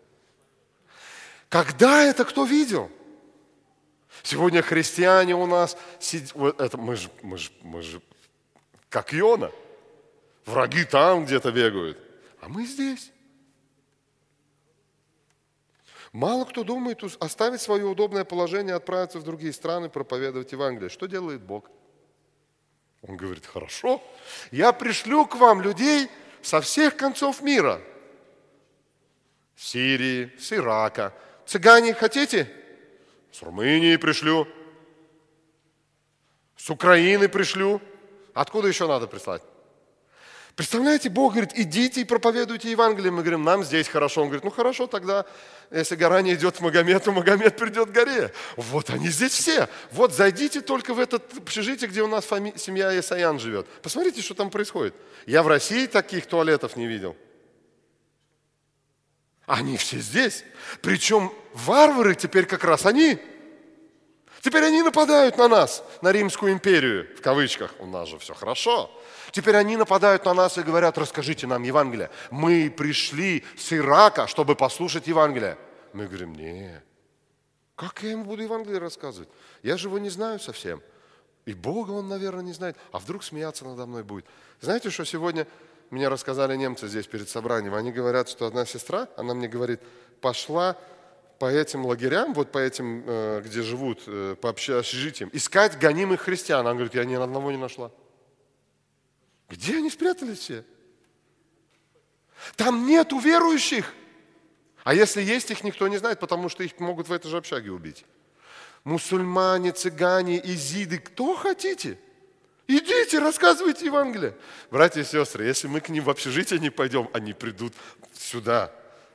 Когда это кто видел? Сегодня христиане у нас, мы же как Иона. Враги там где-то бегают, а мы здесь. Мало кто думает оставить свое удобное положение, отправиться в другие страны, проповедовать Евангелие. Что делает Бог? Он говорит, хорошо, я пришлю к вам людей со всех концов мира. С Сирии, с Ирака. Цыгане хотите? С Румынии пришлю. С Украины пришлю. Откуда еще надо прислать? Представляете, Бог говорит, идите и проповедуйте Евангелие. Мы говорим, нам здесь хорошо. Он говорит, ну хорошо, тогда, если гора не идет в Магомед, то Магомед придет к горе. Вот они здесь все. Вот зайдите только в это общежитие, где у нас семья Исаян живет. Посмотрите, что там происходит. Я в России таких туалетов не видел. Они все здесь. Причем варвары теперь как раз они. Теперь они нападают на нас, на Римскую империю, в кавычках. У нас же все хорошо. Теперь они нападают на нас и говорят, расскажите нам Евангелие. Мы пришли с Ирака, чтобы послушать Евангелие. Мы говорим, не, как я ему буду Евангелие рассказывать? Я же его не знаю совсем. И Бога он, наверное, не знает. А вдруг смеяться надо мной будет? Знаете, что сегодня мне рассказали немцы здесь перед собранием? Они говорят, что одна сестра, она мне говорит, пошла по этим лагерям, вот по этим, где живут, по общежитиям, искать гонимых христиан. Она говорит, я ни одного не нашла. Где они спрятались все? Там нету верующих. А если есть, их никто не знает, потому что их могут в этой же общаге убить. Мусульмане, цыгане, изиды, кто хотите. Идите, рассказывайте Евангелие. Братья и сестры, если мы к ним в общежитие не пойдем, они придут сюда.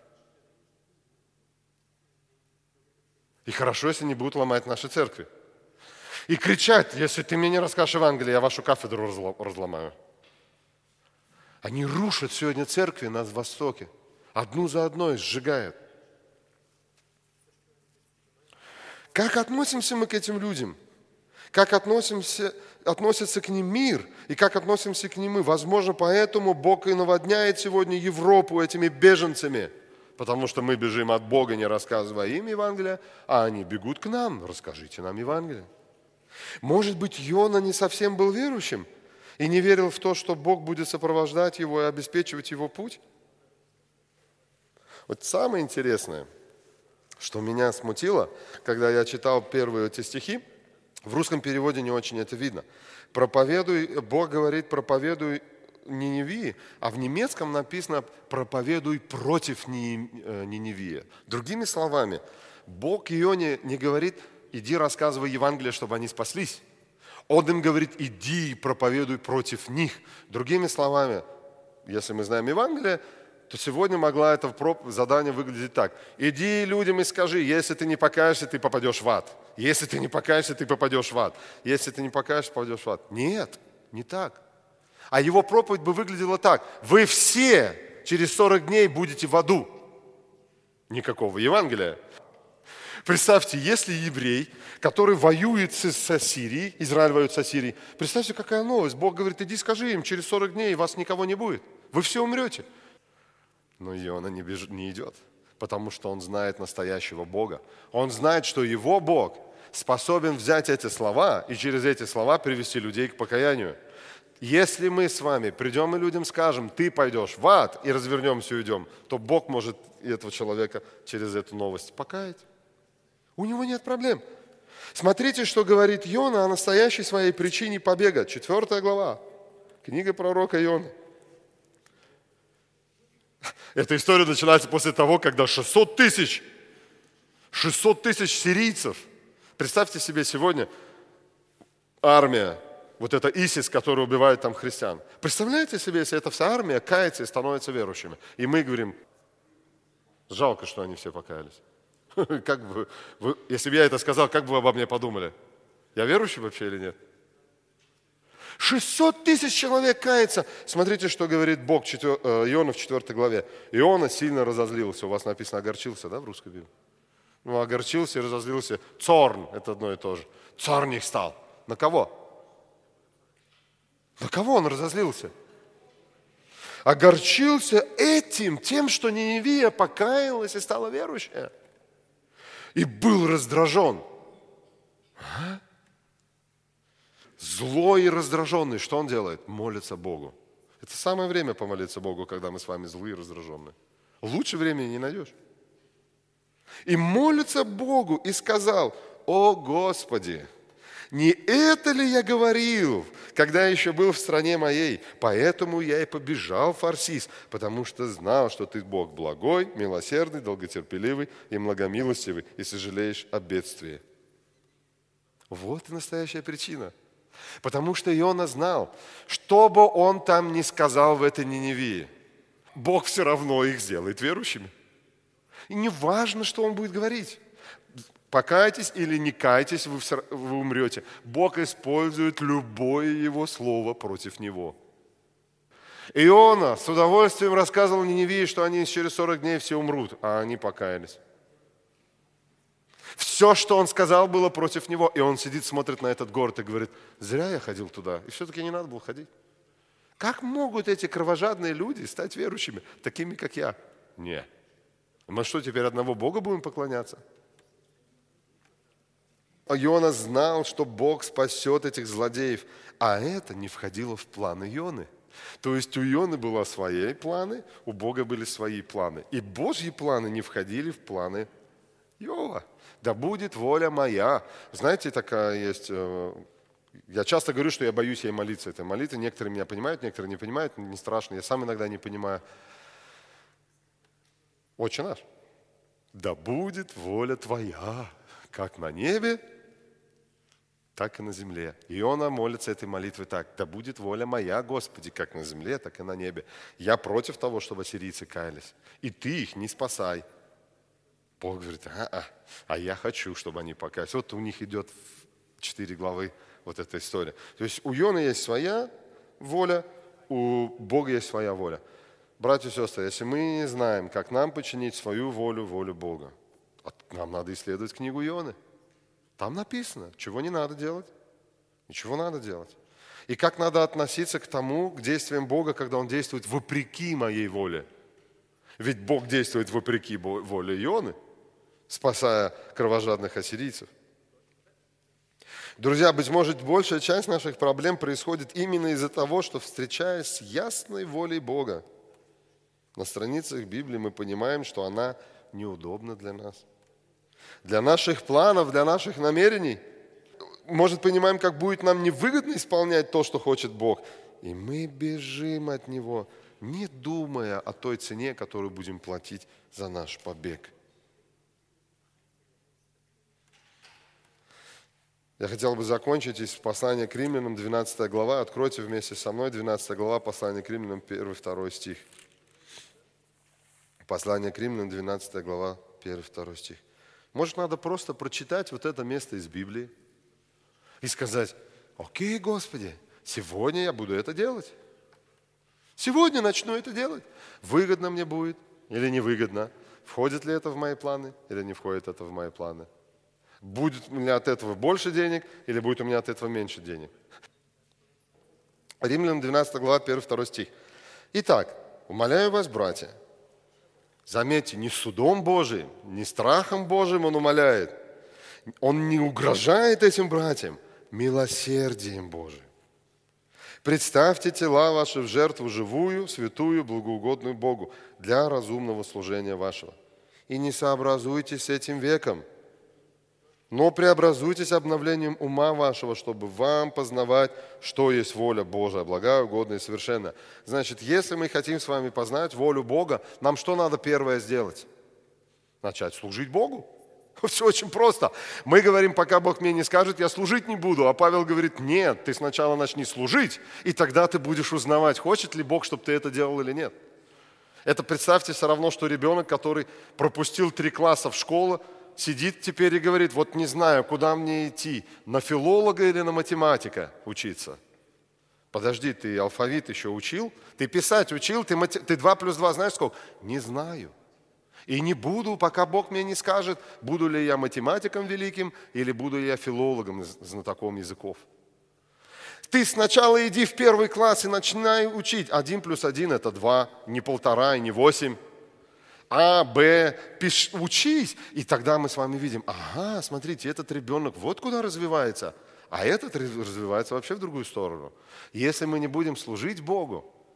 И хорошо, если не будут ломать наши церкви. И кричать, если ты мне не расскажешь Евангелие, я вашу кафедру разломаю. Они рушат сегодня церкви на Востоке. Одну за одной сжигают. Как относимся мы к этим людям? Как относятся к ним мир? И как относимся к ним мы? Возможно, поэтому Бог и наводняет сегодня Европу этими беженцами. Потому что мы бежим от Бога, не рассказывая им Евангелие, а они бегут к нам. Расскажите нам Евангелие. Может быть, Иона не совсем был верующим и не верил в то, что Бог будет сопровождать его и обеспечивать его путь? Вот самое интересное, что меня смутило, когда я читал первые эти стихи, в русском переводе не очень это видно. Бог говорит, проповедуй Ниневии, а в немецком написано «проповедуй против Ниневии». Другими словами, Бог Ионе не говорит «иди рассказывай Евангелие, чтобы они спаслись». Он им говорит «иди и проповедуй против них». Другими словами, если мы знаем Евангелие, то сегодня могла это задание выглядеть так. Иди людям и скажи, если ты не покаешься, ты попадешь в ад. Если ты не покаешься, ты попадешь в ад. Если ты не покаешься, попадешь в ад. Нет, не так. А его проповедь бы выглядела так. Вы все через 40 дней будете в аду. Никакого Евангелия. Представьте, если еврей, который воюет со Сирией, Израиль воюет со Сирией, представьте, какая новость. Бог говорит, иди скажи им, через 40 дней вас никого не будет. Вы все умрете. Но Иона не идет, потому что он знает настоящего Бога. Он знает, что его Бог способен взять эти слова и через эти слова привести людей к покаянию. Если мы с вами придем и людям скажем, ты пойдешь в ад, и развернемся и уйдем, то Бог может этого человека через эту новость покаять. У него нет проблем. Смотрите, что говорит Иона о настоящей своей причине побега. 4 глава. Книга пророка Ионы. Эта история начинается после того, когда 600 тысяч сирийцев. Представьте себе сегодня армия, вот это ИСИС, который убивает там христиан. Представляете себе, если эта вся армия кается и становится верующими. И мы говорим, жалко, что они все покаялись. Как бы, если бы я это сказал, как бы вы обо мне подумали? Я верующий вообще или нет? 600 тысяч человек кается. Смотрите, что говорит Бог Иона в 4 главе. Иона сильно разозлился. У вас написано огорчился, да, в русской Библии? Ну, огорчился и разозлился. Цорн, это одно и то же. Цорник стал. На кого? На кого он разозлился? Огорчился тем, что Ниневия покаялась и стала верующая. И был раздражен. Злой и раздраженный, что он делает? Молится Богу. Это самое время помолиться Богу, когда мы с вами злые и раздраженные. Лучше времени не найдешь. И молится Богу и сказал: «О Господи, не это ли я говорил, когда еще был в стране моей? Поэтому я и побежал в Фарсис, потому что знал, что ты Бог благой, милосердный, долготерпеливый и многомилостивый, и сожалеешь о бедствии». Вот и настоящая причина. Потому что Иона знал, что бы он там ни сказал в этой Ниневии, Бог все равно их сделает верующими. И не важно, что он будет говорить. Покайтесь или не кайтесь, вы умрете. Бог использует любое его слово против него. Иона с удовольствием рассказывал Ниневии, что они через 40 дней все умрут, а они покаялись. Все, что он сказал, было против него. И он сидит, смотрит на этот город и говорит: зря я ходил туда. И все-таки не надо было ходить. Как могут эти кровожадные люди стать верующими, такими, как я? Не. Мы что, теперь одного Бога будем поклоняться? Иона знал, что Бог спасет этих злодеев, а это не входило в планы Ионы. То есть у Ионы были свои планы, у Бога были свои планы. И Божьи планы не входили в планы Иова. Да будет воля моя. Знаете, такая есть... Я часто говорю, что я боюсь ей молиться этой молитвы. Некоторые меня понимают, некоторые не понимают. Не страшно, я сам иногда не понимаю. Отче наш. Да будет воля твоя, как на небе, так и на земле. Иона молится этой молитвой так: да будет воля моя, Господи, как на земле, так и на небе. Я против того, чтобы ассирийцы каялись. И ты их не спасай. Бог говорит: а я хочу, чтобы они покаялись. Вот у них идет 4 главы вот эта история. То есть у Ионы есть своя воля, у Бога есть своя воля. Братья и сестры, если мы не знаем, как нам подчинить свою волю, волю Бога, нам надо исследовать книгу Ионы. Там написано, чего не надо делать, ничего надо делать. И как надо относиться к тому, к действиям Бога, когда Он действует вопреки моей воле. Ведь Бог действует вопреки воле Ионы, спасая кровожадных ассирийцев. Друзья, быть может, большая часть наших проблем происходит именно из-за того, что, встречаясь с ясной волей Бога, на страницах Библии мы понимаем, что она неудобна для нас. Для наших планов, для наших намерений. Может, понимаем, как будет нам невыгодно исполнять то, что хочет Бог. И мы бежим от Него, не думая о той цене, которую будем платить за наш побег. Я хотел бы закончить из послания к Римлянам, 12 глава. Откройте вместе со мной 12 глава, послание к Римлянам, 1-2 стих. Послание к Римлянам, 12 глава, 1-2 стих. Может, надо просто прочитать вот это место из Библии и сказать: окей, Господи, сегодня я буду это делать. Сегодня начну это делать. Выгодно мне будет или невыгодно? Входит ли это в мои планы или не входит это в мои планы? Будет у меня от этого больше денег или будет у меня от этого меньше денег? Римлянам 12 глава, 1-2 стих. Итак, умоляю вас, братья, заметьте, не судом Божиим, не страхом Божиим он умоляет. Он не угрожает этим братьям, милосердием Божиим. Представьте тела ваши в жертву живую, святую, благоугодную Богу для разумного служения вашего. И не сообразуйтесь с этим веком, но преобразуйтесь обновлением ума вашего, чтобы вам познавать, что есть воля Божия, благая, угодная и совершенная. Значит, если мы хотим с вами познать волю Бога, нам что надо первое сделать? Начать служить Богу. Все очень просто. Мы говорим, пока Бог мне не скажет, я служить не буду. А Павел говорит: нет, ты сначала начни служить, и тогда ты будешь узнавать, хочет ли Бог, чтобы ты это делал или нет. Это, представьте, все равно, что ребенок, который пропустил 3 класса в школу, сидит теперь и говорит: вот не знаю, куда мне идти, на филолога или на математика учиться. Подожди, ты алфавит еще учил? Ты писать учил? Ты 2 плюс 2 знаешь сколько? Не знаю. И не буду, пока Бог мне не скажет, буду ли я математиком великим или буду ли я филологом, знатоком языков. Ты сначала иди в 1 класс и начинай учить. 1 плюс 1 это 2, не 1,5 и не 8. А, Б, учись. И тогда мы с вами видим: ага, смотрите, этот ребенок вот куда развивается, а этот развивается вообще в другую сторону. Если мы не будем служить Богу,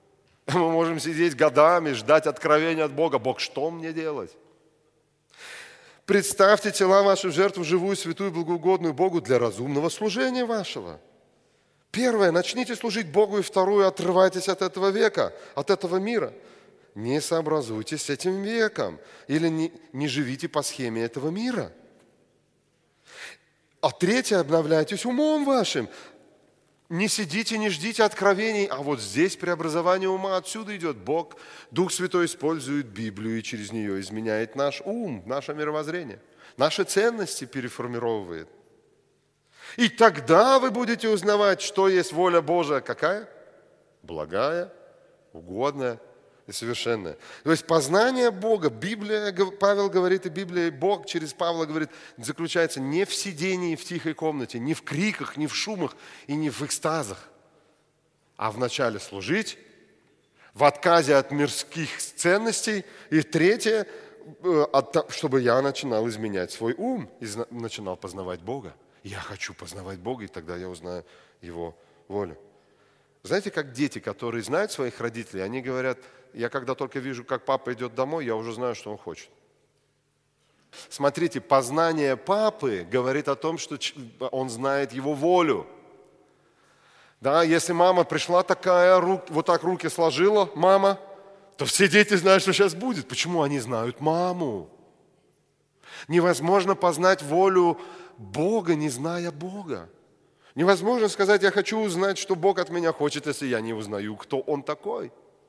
Мы можем сидеть годами, ждать откровения от Бога. Бог, что мне делать? Представьте тела ваши в жертву живую, святую, благоугодную Богу для разумного служения вашего. Первое, начните служить Богу, и второе, отрывайтесь от этого века, от этого мира. Не сообразуйтесь с этим веком или не живите по схеме этого мира. А третье, обновляйтесь умом вашим. Не сидите, не ждите откровений, а вот здесь преобразование ума, отсюда идет Бог. Дух Святой использует Библию и через нее изменяет наш ум, наше мировоззрение, наши ценности переформировывает. И тогда вы будете узнавать, что есть воля Божия, какая? Благая, угодная и совершенная. То есть познание Бога, Библия, Павел говорит, и Библия, и Бог через Павла говорит, заключается не в сидении в тихой комнате, не в криках, не в шумах и не в экстазах, а вначале служить, в отказе от мирских ценностей, и третье, чтобы я начинал изменять свой ум и начинал познавать Бога. Я хочу познавать Бога, и тогда я узнаю Его волю. Знаете, как дети, которые знают своих родителей, они говорят, я когда только вижу, как папа идет домой, я уже знаю, что он хочет. Смотрите, познание папы говорит о том, что он знает его волю. Да, если мама пришла такая, вот так руки сложила, мама, то все дети знают, что сейчас будет. Почему они знают маму? Невозможно познать волю Бога, не зная Бога. Невозможно сказать, я хочу узнать, что Бог от меня хочет, если я не узнаю, кто Он такой.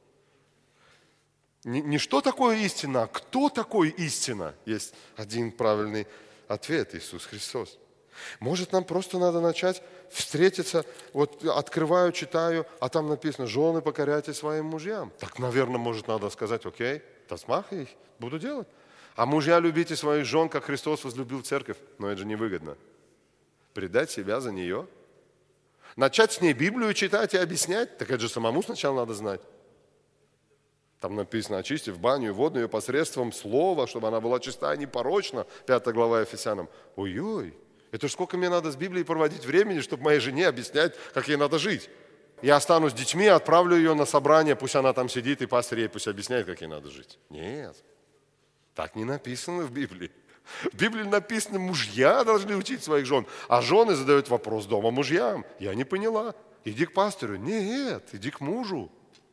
Не что такое истина, а кто такой истина. Есть один правильный ответ – Иисус Христос. Может, нам просто надо начать встретиться, вот открываю, читаю, а там написано, жены, покоряйте своим мужьям. Так, наверное, может, надо сказать, окей, тасмах их буду делать. А мужья, любите своих жен, как Христос возлюбил церковь. Но это же невыгодно. Предать себя за нее. Начать с ней Библию читать и объяснять, так это же самому сначала надо знать. Там написано, очисти в баню и воду ее посредством слова, чтобы она была чиста и непорочна. 5 глава Ефесянам. Ой-ой, это ж сколько мне надо с Библией проводить времени, чтобы моей жене объяснять, как ей надо жить. Я останусь с детьми, отправлю ее на собрание, пусть она там сидит, и пастор ей пусть объясняет, как ей надо жить. Нет, так не написано в Библии. В Библии написано, мужья должны учить своих жен, а жены задают вопрос дома мужьям. Я не поняла. Иди к пастору. Нет, иди к мужу.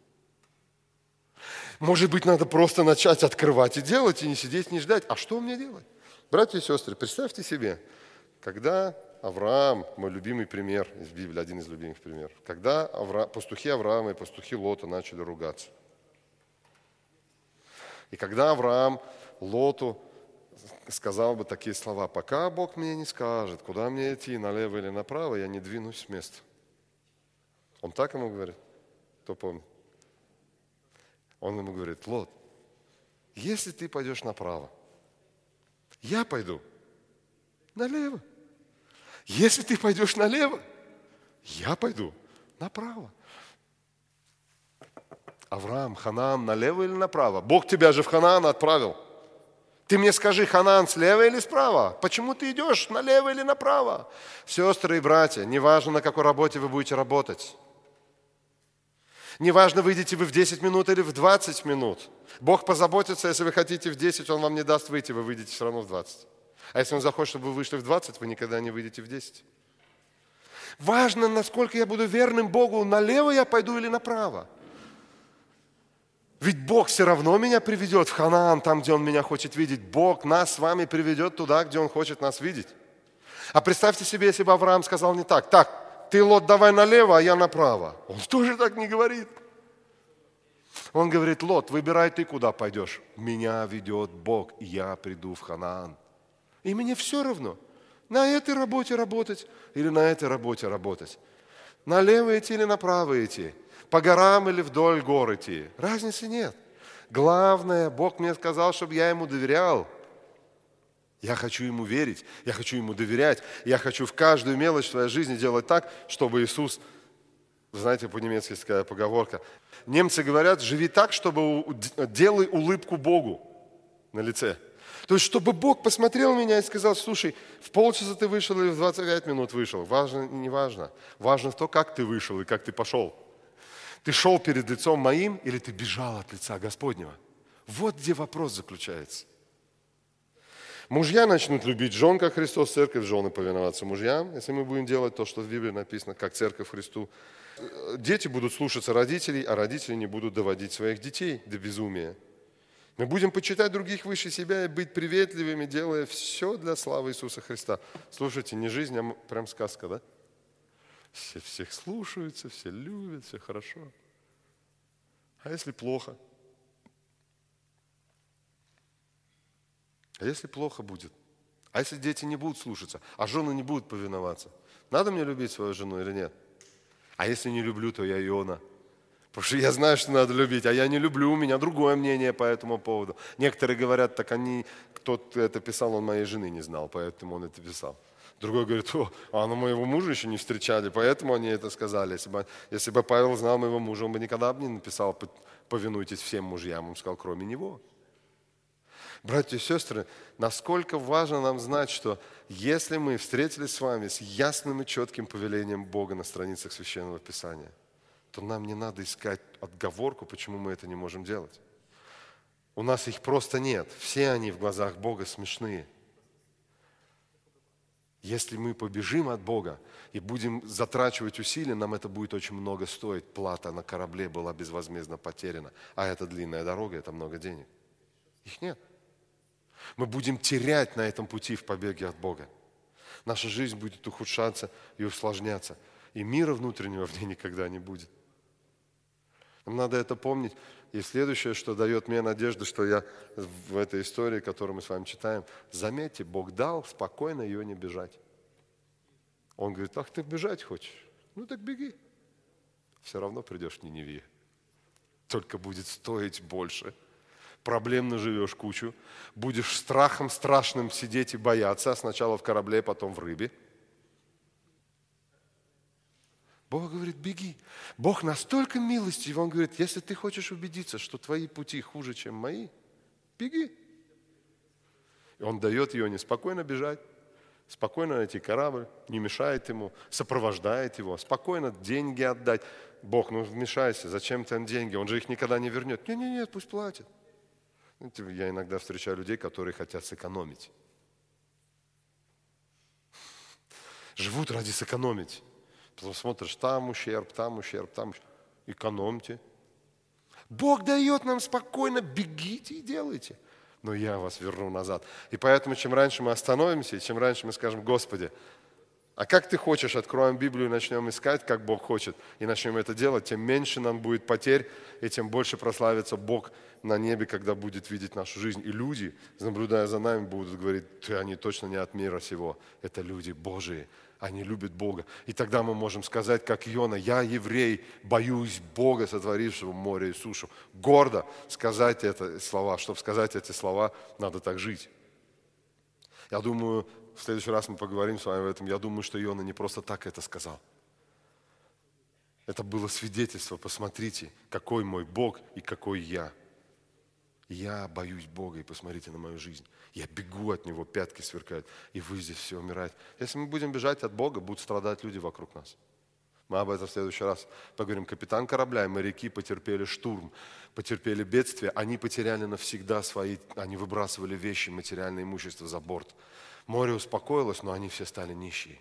Может быть, надо просто начать открывать и делать, и не сидеть, не ждать. А что мне делать? Братья и сестры, представьте себе, когда Авраам, мой любимый пример из Библии, один из любимых примеров, когда пастухи Авраама и пастухи Лота начали ругаться. И когда Авраам Лоту сказал бы такие слова, пока Бог мне не скажет, куда мне идти, налево или направо, я не двинусь с места. Он так ему говорит? Кто помнит? Он ему говорит, Лот, если ты пойдешь направо, я пойду налево. Если ты пойдешь налево, я пойду направо. Авраам, Ханаан, налево или направо? Бог тебя же в Ханаан отправил. Ты мне скажи, Ханаан слева или справа? Почему ты идешь налево или направо? Сестры и братья, неважно, на какой работе вы будете работать. Неважно, выйдете вы в 10 минут или в 20 минут. Бог позаботится, если вы хотите в 10, Он вам не даст выйти, вы выйдете все равно в 20. А если Он захочет, чтобы вы вышли в 20, вы никогда не выйдете в 10. Важно, насколько я буду верным Богу, налево я пойду или направо. Ведь Бог все равно меня приведет в Ханаан, там, где Он меня хочет видеть. Бог нас с вами приведет туда, где Он хочет нас видеть. А представьте себе, если бы Авраам сказал не так. Так, ты, Лот, давай налево, а я направо. Он тоже так не говорит. Он говорит, Лот, выбирай ты, куда пойдешь. Меня ведет Бог, и я приду в Ханаан. И мне все равно, на этой работе работать или на этой работе работать. Налево идти или направо идти. По горам или вдоль гор идти. Разницы нет. Главное, Бог мне сказал, чтобы я Ему доверял. Я хочу Ему верить, я хочу Ему доверять. Я хочу в каждую мелочь в своей жизни делать так, чтобы Иисус... Вы знаете, по-немецки есть такая поговорка. Немцы говорят, живи так, чтобы делай улыбку Богу на лице. То есть, чтобы Бог посмотрел на меня и сказал, слушай, в полчаса ты вышел или в 25 минут вышел. Важно, не важно. Важно то, как ты вышел и как ты пошел. Ты шел перед лицом моим или ты бежал от лица Господнего? Вот где вопрос заключается. Мужья начнут любить жен, как Христос, церковь, жены повиноваться мужьям, если мы будем делать то, что в Библии написано, как церковь Христу. Дети будут слушаться родителей, а родители не будут доводить своих детей до безумия. Мы будем почитать других выше себя и быть приветливыми, делая все для славы Иисуса Христа. Слушайте, не жизнь, а прям сказка, да? Все всех слушаются, все любят, все хорошо. А если плохо? А если плохо будет? А если дети не будут слушаться, а жены не будут повиноваться? Надо мне любить свою жену или нет? А если не люблю, то я Иона. Потому что я знаю, что надо любить, а я не люблю, у меня другое мнение по этому поводу. Некоторые говорят, так кто это писал, он моей жены не знал, поэтому он это писал. Другой говорит, а на моего мужа еще не встречали, поэтому они это сказали. Если бы Павел знал моего мужа, он бы никогда бы не написал, повинуйтесь всем мужьям, он сказал, кроме него. Братья и сестры, насколько важно нам знать, что если мы встретились с вами с ясным и четким повелением Бога на страницах Священного Писания, то нам не надо искать отговорку, почему мы это не можем делать. У нас их просто нет. Все они в глазах Бога смешные. Если мы побежим от Бога и будем затрачивать усилия, нам это будет очень много стоить. Плата на корабле была безвозмездно потеряна. А это длинная дорога, это много денег. Их нет. Мы будем терять на этом пути в побеге от Бога. Наша жизнь будет ухудшаться и усложняться. И мира внутреннего в ней никогда не будет. Нам надо это помнить. И следующее, что дает мне надежду, что я в этой истории, которую мы с вами читаем, заметьте, Бог дал спокойно ее не бежать. Он говорит, ах, ты бежать хочешь? Ну так беги. Все равно придешь в Ниневию. Только будет стоить больше. Проблем наживешь кучу. Будешь страхом страшным сидеть и бояться. Сначала в корабле, потом в рыбе. Бог говорит, беги. Бог настолько милостив, Он говорит, если ты хочешь убедиться, что твои пути хуже, чем мои, беги. И Он дает Ионе спокойно бежать, спокойно найти корабль, не мешает ему, сопровождает его, спокойно деньги отдать. Бог, ну вмешайся, зачем тебе деньги? Он же их никогда не вернет. Нет, пусть платит. Я иногда встречаю людей, которые хотят сэкономить. Живут ради сэкономить. Потом смотришь, там ущерб, там ущерб, там ущерб. Экономьте. Бог дает нам спокойно, бегите и делайте. Но я вас верну назад. И поэтому, чем раньше мы остановимся, и чем раньше мы скажем, Господи, а как ты хочешь, откроем Библию и начнем искать, как Бог хочет, и начнем это делать, тем меньше нам будет потерь, и тем больше прославится Бог на небе, когда будет видеть нашу жизнь. И люди, наблюдая за нами, будут говорить, они точно не от мира сего, это люди Божии, они любят Бога. И тогда мы можем сказать, как Иона, я еврей, боюсь Бога, сотворившего море и сушу. Гордо сказать эти слова. Чтобы сказать эти слова, надо так жить. Я думаю, в следующий раз мы поговорим с вами об этом. Я думаю, что Иона не просто так это сказал. Это было свидетельство. Посмотрите, какой мой Бог и какой я. Я боюсь Бога, и посмотрите на мою жизнь. Я бегу от Него, пятки сверкают, и вы здесь все умираете. Если мы будем бежать от Бога, будут страдать люди вокруг нас. Мы об этом в следующий раз поговорим. Капитан корабля и моряки потерпели штурм, потерпели бедствие. Они потеряли навсегда они выбрасывали вещи, материальное имущество за борт. Море успокоилось, но они все стали нищие.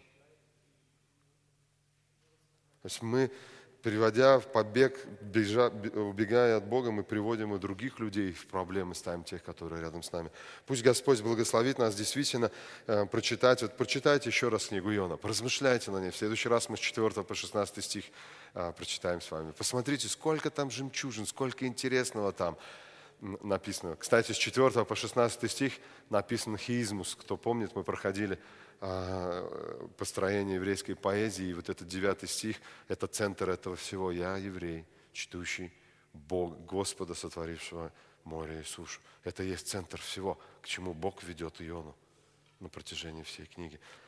То есть мы, переводя в побег, убегая от Бога, мы приводим и других людей в проблемы, ставим тех, которые рядом с нами. Пусть Господь благословит нас действительно прочитать. Вот прочитайте еще раз книгу Иона, поразмышляйте на ней. В следующий раз мы с 4 по 16 стих прочитаем с вами. Посмотрите, сколько там жемчужин, сколько интересного там написано. Кстати, с 4 по 16 стих написан хиизмус. Кто помнит, мы проходили построение еврейской поэзии, и вот этот 9 стих, это центр этого всего. Я еврей, чтущий Бог, Господа, сотворившего море и сушу. Это есть центр всего, к чему Бог ведет Иону на протяжении всей книги.